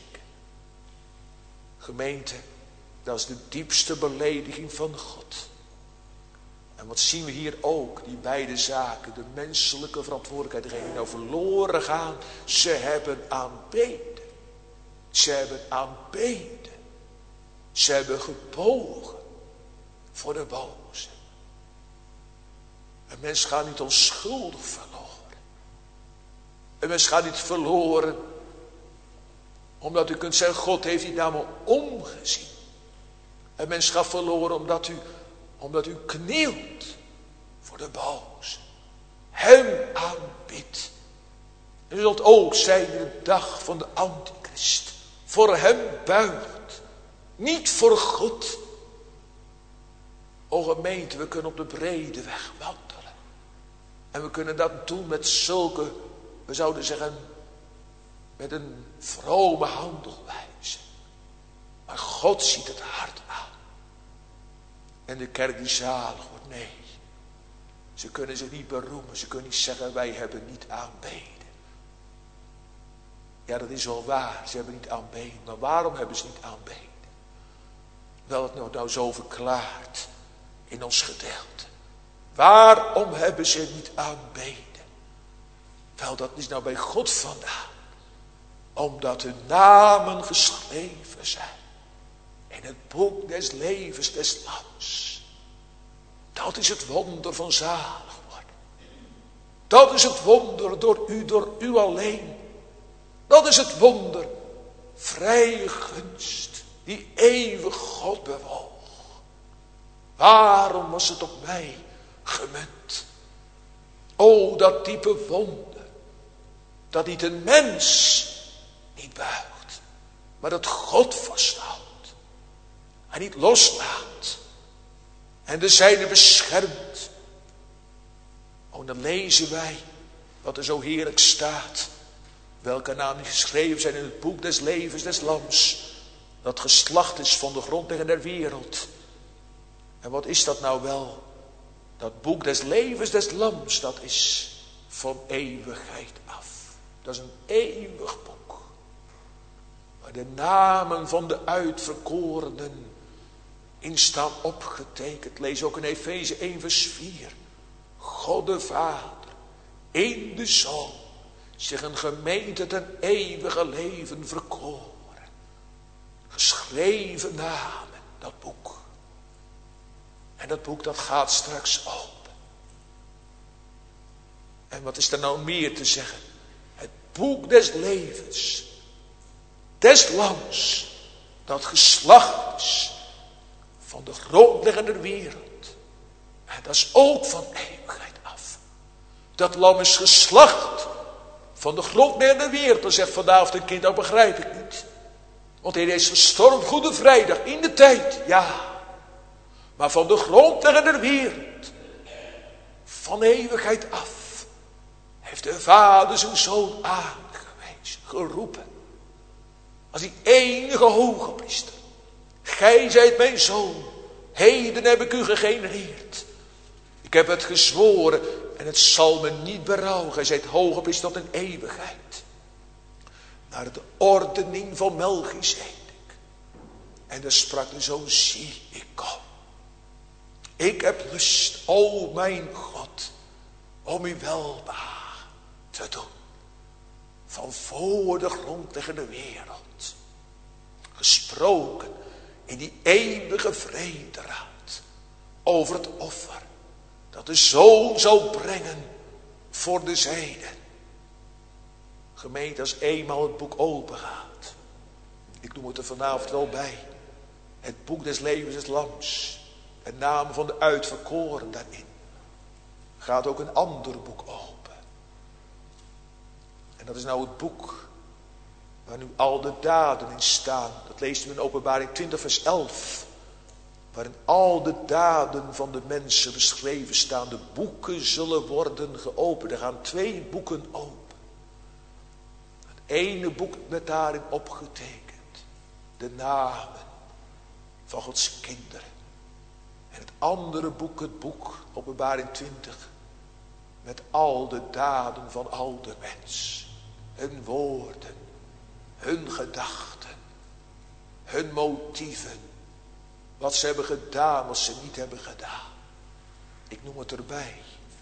Gemeente, dat is de diepste belediging van God. En wat zien we hier ook, die beide zaken, de menselijke verantwoordelijkheid, degene die nou verloren gaan, ze hebben aanbeden. Ze hebben aanbeden. Ze hebben gebogen voor de boze. Een mens gaat niet onschuldig verloren. Een mens gaat niet verloren omdat u kunt zeggen, God heeft niet naar me omgezien. Een mens gaat verloren omdat u, omdat u knielt voor de boze. Hem aanbidt. En u zult ook zijn in de dag van de antichrist. Voor hem buigt. Niet voor God. O gemeente, we kunnen op de brede weg wandelen. En we kunnen dat doen met zulke, we zouden zeggen, met een vrome handelwijze. Maar God ziet het hart aan. En de kerk die zalig wordt, nee. Ze kunnen zich niet beroemen. Ze kunnen niet zeggen, wij hebben niet aanbeden. Ja, dat is wel waar. Ze hebben niet aanbeden. Maar waarom hebben ze niet aanbeden? Wel, het nou, nou zo verklaard in ons gedeelte. Waarom hebben ze niet aanbeden? Wel, dat is nou bij God vandaan. Omdat hun namen geschreven zijn. In het boek des levens des lams. Dat is het wonder van zalig worden. Dat is het wonder door u, door u alleen. Dat is het wonder. Vrije gunst. Die eeuwig God bewoog. Waarom was het op mij gemunt? O, dat diepe wonder. Dat niet een mens niet buigt. Maar dat God vasthoudt. En niet loslaat. En de zijne beschermt. O, dan lezen wij wat er zo heerlijk staat. Welke namen geschreven zijn in het boek des levens des lams. Dat geslacht is van de grondlegger der wereld. En wat is dat nou wel? Dat boek des levens des lams, dat is van eeuwigheid af. Dat is een eeuwig boek. Waar de namen van de uitverkorenen in staan opgetekend. Lees ook in Efeze één vers vier. God de Vader, in de Zoon, zich een gemeente ten eeuwige leven verkoren. Geschreven namen, dat boek. En dat boek dat gaat straks open. En wat is er nou meer te zeggen? Het boek des levens, des lams, dat geslacht is van de grondlegger der wereld. En dat is ook van eeuwigheid af. Dat lam is geslacht van de grondlegger der wereld. Dan zegt vanavond een kind, dat begrijp ik niet. Want hij is gestorven Goede Vrijdag in de tijd, ja. Maar van de grondlegger der wereld, van eeuwigheid af, heeft de Vader zijn Zoon aangewezen, geroepen. Als die enige hoge priester. Gij zijt mijn Zoon, heden heb ik u gegenereerd. Ik heb het gezworen en het zal me niet berouwen. Gij zijt hoge priester tot in eeuwigheid. Naar de ordening van Melchizedek. En dan sprak de Zoon, zie, ik kom. Ik heb lust, o mijn God, om u welbehagen te doen. Van voor de grondlegger der wereld. Gesproken in die eeuwige vrederaad. Over het offer. Dat de Zoon zou brengen voor de zijden. Gemeente, als eenmaal het boek open gaat. Ik noem het er vanavond wel bij. Het boek des levens des lams. En namen van de uitverkoren daarin. Gaat ook een ander boek open. En dat is nou het boek. Waar nu al de daden in staan. Dat leest u in Openbaring twintig vers elf. Waarin al de daden van de mensen beschreven staan. De boeken zullen worden geopend. Er gaan twee boeken open. Het ene boek werd daarin opgetekend. De namen van Gods kinderen. En het andere boek, het boek Openbaring twintig. Met al de daden van al de mens. Hun woorden. Hun gedachten. Hun motieven. Wat ze hebben gedaan, wat ze niet hebben gedaan. Ik noem het erbij.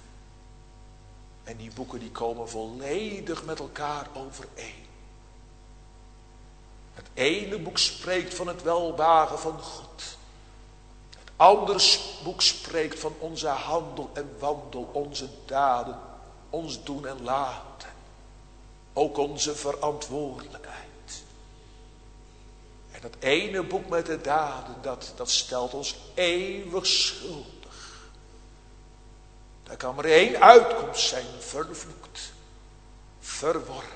En die boeken die komen volledig met elkaar overeen. Het ene boek spreekt van het welbehagen van God. Het andere boek spreekt van onze handel en wandel, onze daden, ons doen en laten. Ook onze verantwoordelijkheid. En dat ene boek met de daden, dat, dat stelt ons eeuwig schuldig. Daar kan maar één uitkomst zijn, vervloekt, verworpen.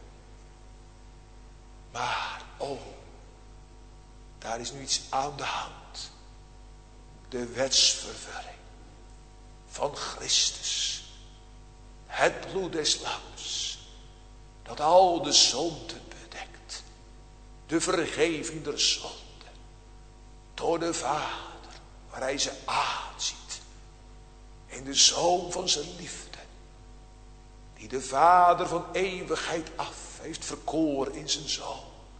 Maar, oh, daar is nu iets aan de hand. De wetsvervulling van Christus. Het bloed des lams, dat al de zonden bedekt. De vergeving der zonde. Door de Vader, waar hij ze aanziet. In de Zoon van zijn liefde. Die de Vader van eeuwigheid af heeft verkoren in zijn Zoon.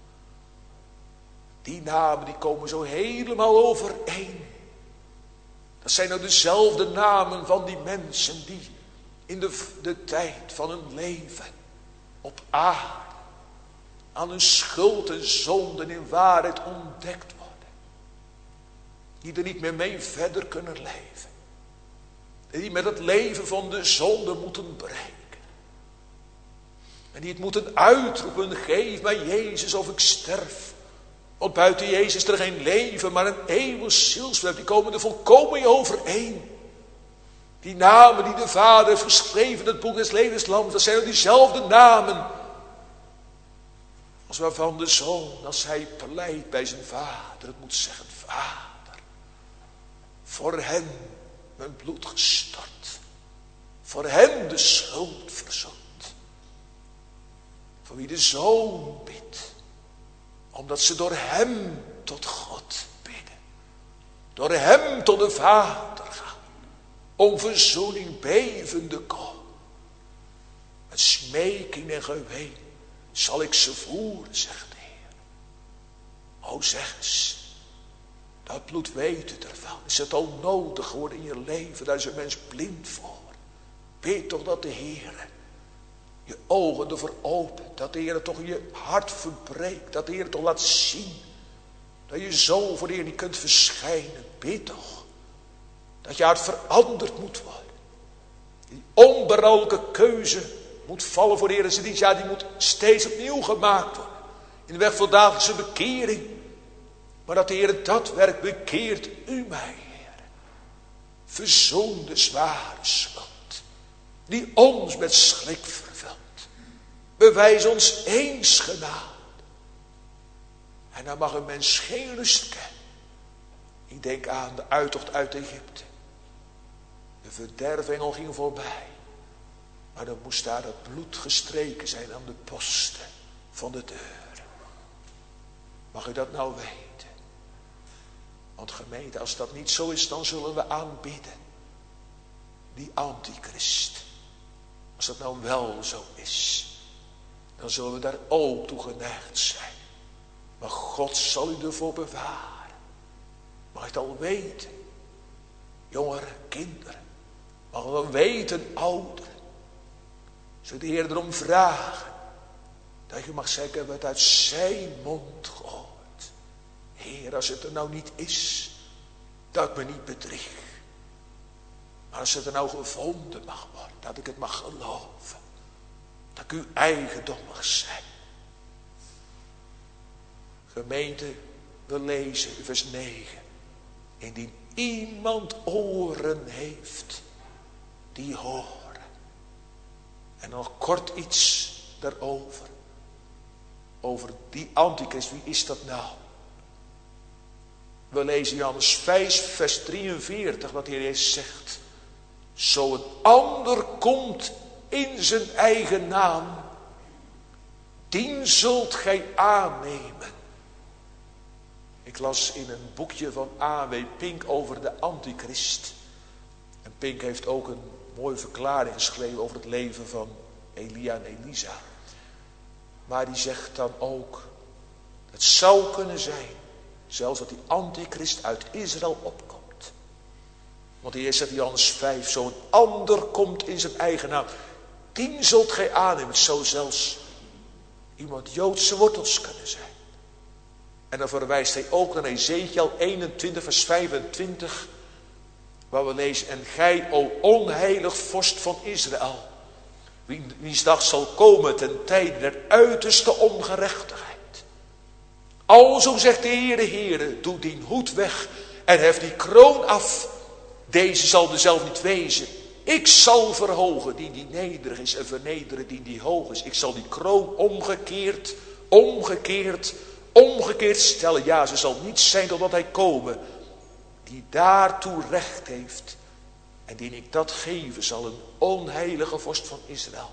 Die namen die komen zo helemaal overeen. Dat zijn nou dezelfde namen van die mensen die in de, de tijd van hun leven op aarde aan hun schuld en zonden in waarheid ontdekt worden. Die er niet meer mee verder kunnen leven. Die met het leven van de zonde moeten breken. En die het moeten uitroepen, geef mij Jezus of ik sterf. Want buiten Jezus is er geen leven, maar een eeuwig zielswerk. Die komen er volkomen overeen. Die namen die de Vader heeft geschreven in het boek des levenslams, dat zijn diezelfde namen. Als waarvan de Zoon, als hij pleit bij zijn Vader, het moet zeggen, Vader, voor hen mijn bloed gestort. Voor hen de schuld verzoend. Voor wie de Zoon bidt. Omdat ze door hem tot God bidden. Door hem tot de Vader gaan. Om verzoening bevende kom. Met smeking en geween zal ik ze voeren, zegt de Heer. O zeg eens. Dat bloed weet u ervan. Is het al nodig geworden in je leven? Daar is een mens blind voor. Weet toch dat de Heer je ogen ervoor opent. Dat de Heer toch je hart verbreekt. Dat de Heer toch laat zien. Dat je zo voor de Heer niet kunt verschijnen. Bid toch. Dat je hart veranderd moet worden. Die onberouwelijke keuze moet vallen voor de Heer. En ze die, ja, die moet steeds opnieuw gemaakt worden. In de weg voor dagelijkse bekering. Maar dat de Heer dat werk bekeert u mij, Heer. Verzoen de zware schuld. Die ons met schrik vervult. Bewijs ons eens genade. En dan mag een mens geen rust kennen. Ik denk aan de uittocht uit Egypte. De verderfengel ging voorbij. Maar dan moest daar het bloed gestreken zijn aan de posten van de deur. Mag u dat nou weten? Want gemeente, als dat niet zo is, dan zullen we aanbidden. Die antichrist. Als dat nou wel zo is, dan zullen we daar ook toe geneigd zijn. Maar God zal u ervoor bewaren. Mag je het al weten? Jongeren, kinderen. Mag we wel weten, ouderen. Zullen de Heer erom vragen. Dat je mag zeggen, we hebben het uit zijn mond gehoord. Heer, als het er nou niet is, dat ik me niet bedrieg. Maar als het er nou gevonden mag worden, dat ik het mag geloven. Dat ik uw eigendom mag zijn. Gemeente, we lezen vers negen. Indien iemand oren heeft, die horen. En nog kort iets daarover. Over die antichrist, wie is dat nou? We lezen Johannes vijf, vers drieënveertig, wat de Heer Jezus zegt. Zo een ander komt in zijn eigen naam, dien zult gij aannemen. Ik las in een boekje van A W Pink over de antichrist. En Pink heeft ook een mooie verklaring geschreven over het leven van Elia en Elisa. Maar die zegt dan ook, het zou kunnen zijn, zelfs dat die antichrist uit Israël opkomt. Want de Heer zegt in Johannes vijf, zo'n ander komt in zijn eigen naam. Dien zult gij aannemen. Het zou zelfs iemand Joodse wortels kunnen zijn. En dan verwijst hij ook naar Ezekiel eenentwintig vers vijfentwintig. Waar we lezen, en gij, o onheilig vorst van Israël, wie, wiens dag zal komen ten tijde der uiterste ongerechtigheid. Alzo zegt de Heere, Heere, doe die hoed weg en hef die kroon af. Deze zal dezelf niet wezen. Ik zal verhogen die die nederig is en vernederen die die hoog is. Ik zal die kroon omgekeerd, omgekeerd, omgekeerd stellen. Ja, ze zal niet zijn totdat hij komen die daartoe recht heeft. En die ik dat geven zal, een onheilige vorst van Israël.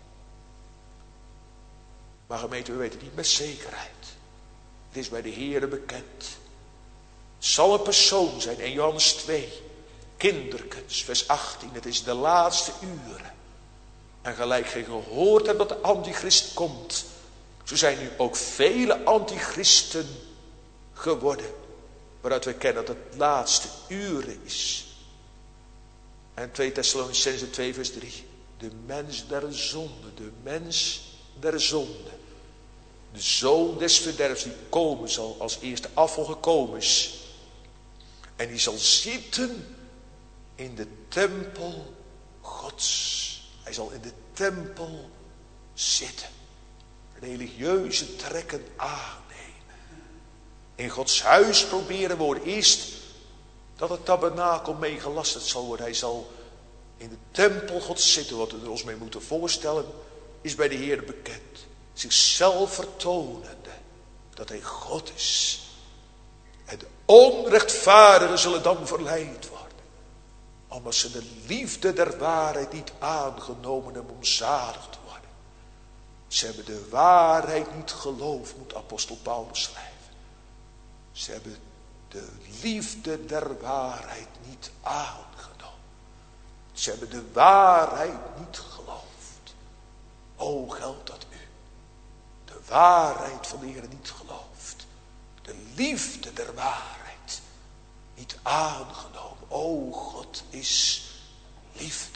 Maar gemeente, we weten het niet met zekerheid. Het is bij de Heere bekend. Het zal een persoon zijn, in Johannes twee. Kinderkens, vers achttien. Het is de laatste uren. En gelijk gij gehoord hebt dat de antichrist komt, zo zijn nu ook vele antichristen geworden. Waaruit we kennen dat het laatste uren is. En twee Thessalonicenzen twee vers drie. De mens der zonde, de mens der zonde. De zoon des verderfs die komen zal, als eerste afval gekomen is. En die zal zitten in de tempel Gods. Hij zal in de tempel zitten. Religieuze trekken aannemen. In Gods huis proberen we eerst dat het tabernakel mee gelasterd zal worden. Hij zal in de tempel Gods zitten. Wat we er ons mee moeten voorstellen is bij de Heer bekend. Zichzelf vertonende dat hij God is. En de onrechtvaardigen zullen dan verleid worden. Omdat ze de liefde der waarheid niet aangenomen hebben om zalig te worden. Ze hebben de waarheid niet geloofd, moet apostel Paulus schrijven. Ze hebben de liefde der waarheid niet aangenomen. Ze hebben de waarheid niet geloofd. O, geldt dat u de waarheid van de Heer niet gelooft. De liefde der waarheid niet aangenomen. O, God is liefde.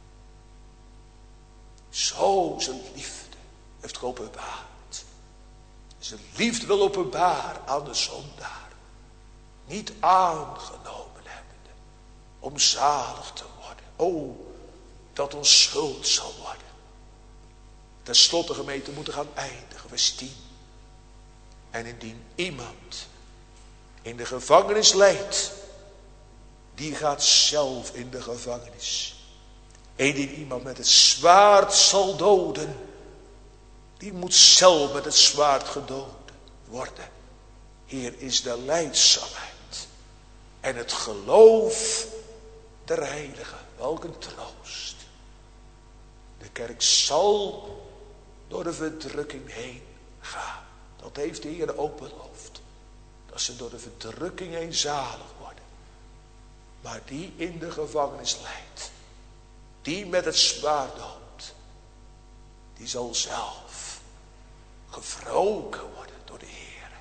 Zo zijn liefde heeft geopenbaard. Zijn liefde wil openbaar aan de zondaar. Niet aangenomen hebbende. Om zalig te worden. O, dat ons schuld zal worden. Ten slotte gemeente moeten gaan eindigen. Vers tien. En indien iemand in de gevangenis lijdt, die gaat zelf in de gevangenis. En indien iemand met het zwaard zal doden, die moet zelf met het zwaard gedood worden. Hier is de lijdzaamheid en het geloof der heiligen. Welk een troost. De kerk zal door de verdrukking heen gaan. Dat heeft de Heer ook beloofd. Dat ze door de verdrukking heen zalig worden. Maar die in de gevangenis lijdt, die met het zwaard doodt, die zal zelf gewroken worden door de Heer.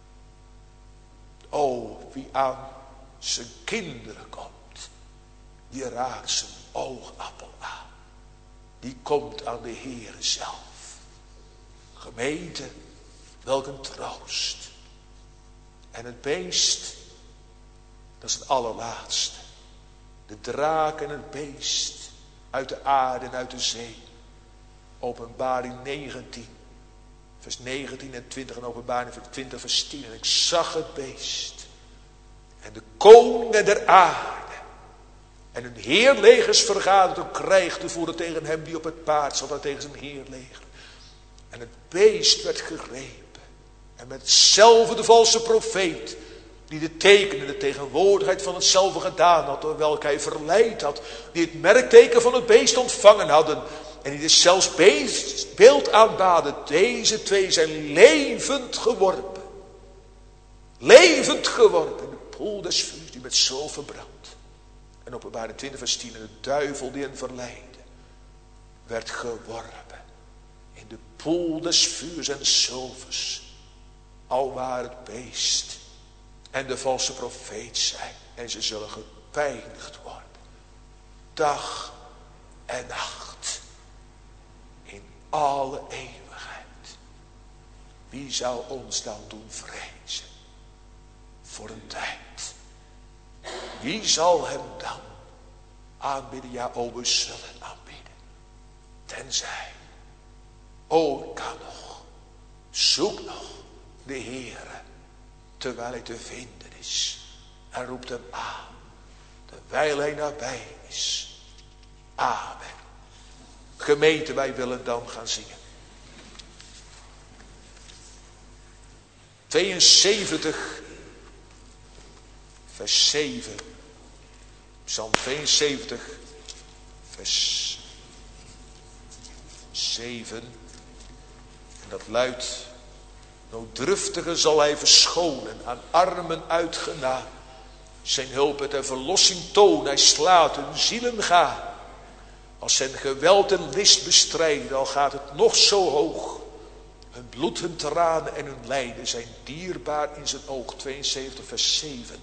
O, wie aan zijn kinderen komt, die raakt zijn oogappel aan. Die komt aan de Heer zelf. Gemeente, welk een troost. En het beest, dat is het allerlaatste. De draak en het beest uit de aarde en uit de zee. Openbaring negentien, vers negentien en twintig en openbaring twintig vers tien. En ik zag het beest en de koningen der aarde en hun heerlegers vergaderd om krijg te voeren tegen hem die op het paard zat en tegen zijn heerleger. En het beest werd gegrepen. En met hetzelfde de valse profeet, die de tekenen, de tegenwoordigheid van hetzelfde gedaan had, door welk hij verleid had, die het merkteken van het beest ontvangen hadden, en die dus zelfs beest, beeld aanbaden. Deze twee zijn levend geworpen. Levend geworpen in de poel des vuurs die met zilver brandt. En openbaring twintig vers tien, en de duivel die hen verleidde, werd geworpen in de poel des vuurs en zilvers. Alwaar het beest en de valse profeet zijn. En ze zullen gepijnigd worden. Dag en nacht. In alle eeuwigheid. wie zou ons dan doen vrezen voor een tijd? Wie zal hem dan aanbidden? Ja, o, we zullen aanbidden. Tenzij, o, ik kan nog, zoek nog de Heere, terwijl hij te vinden is. En roept hem aan, terwijl hij nabij is. Amen. Gemeente, wij willen dan gaan zingen. tweeënzeventig, vers zeven. Psalm tweeënzeventig, vers zeven. En dat luidt: nooddruftige zal hij verschonen, aan armen uitgena. Zijn hulp het en verlossing toon, hij slaat hun zielen ga. Als zijn geweld en list bestrijden, al gaat het nog zo hoog. Hun bloed, hun tranen en hun lijden zijn dierbaar in zijn oog. tweeënzeventig, vers zeven.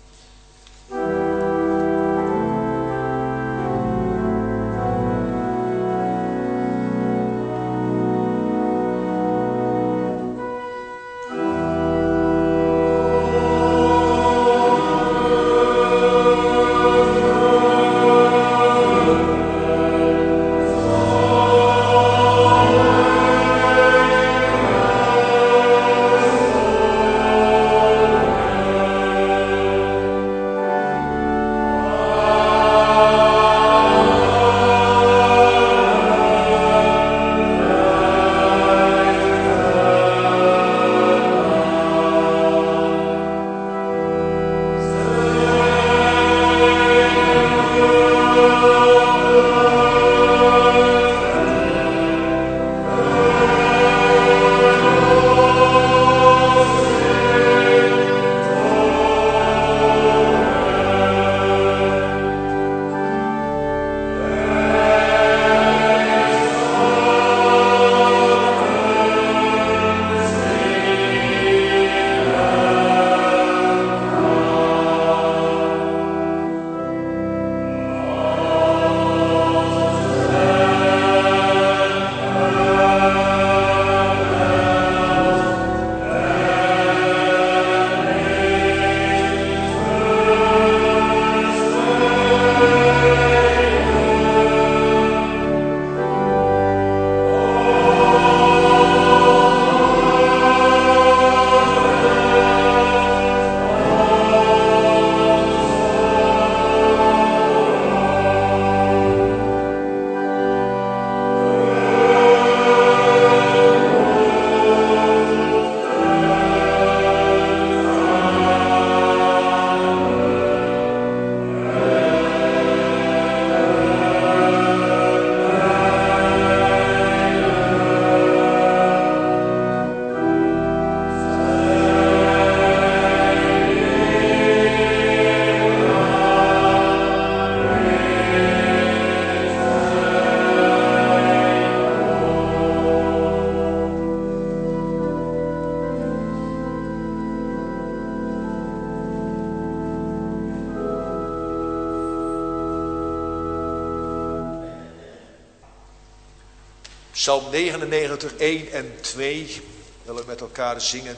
Psalm negenennegentig, één en twee willen we met elkaar zingen.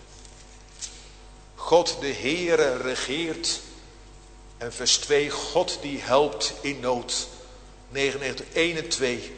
God de Heere regeert. En vers twee, God die helpt in nood. negenennegentig, één en twee.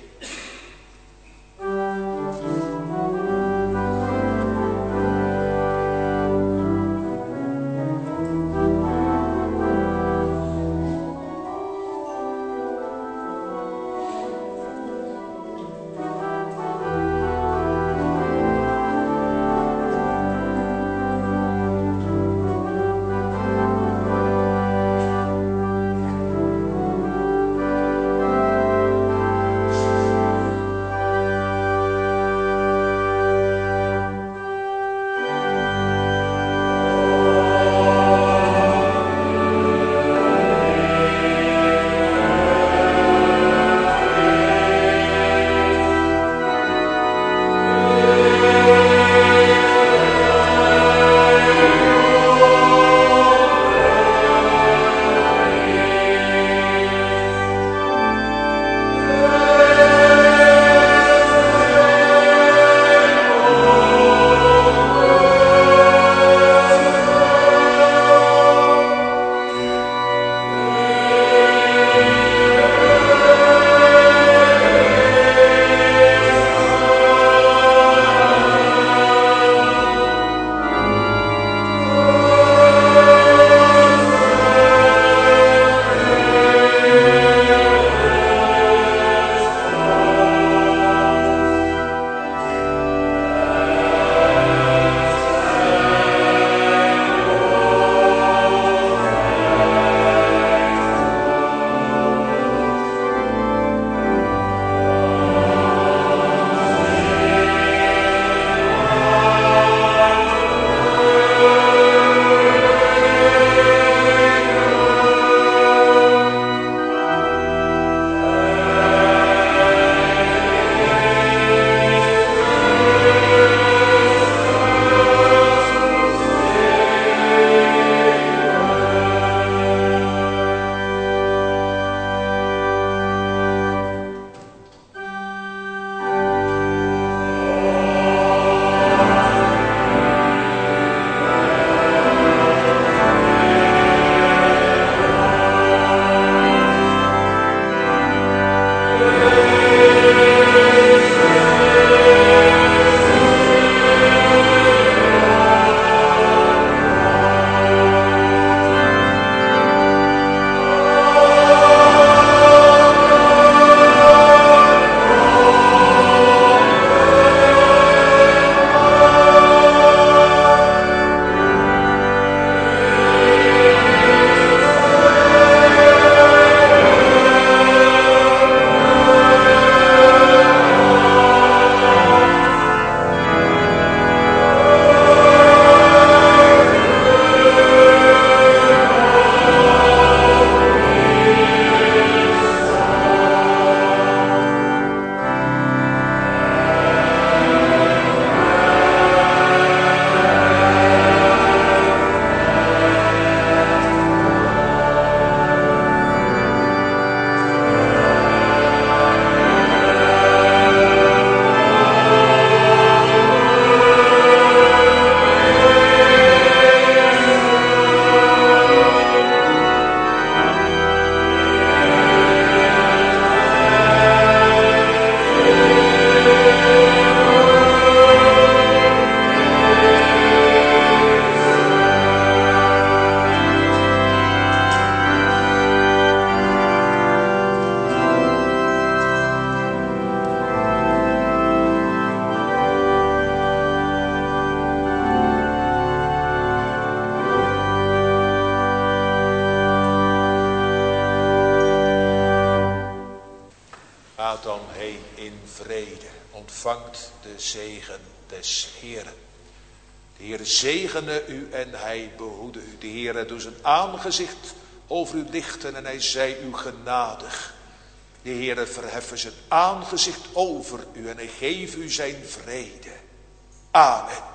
gaat dan heen in vrede. Ontvangt de zegen des Heeren. De Heer zegene u en hij behoede u. De Heer doet zijn aangezicht over u lichten en hij zij u genadig. De Heer verheffen zijn aangezicht over u en hij geeft u zijn vrede. Amen.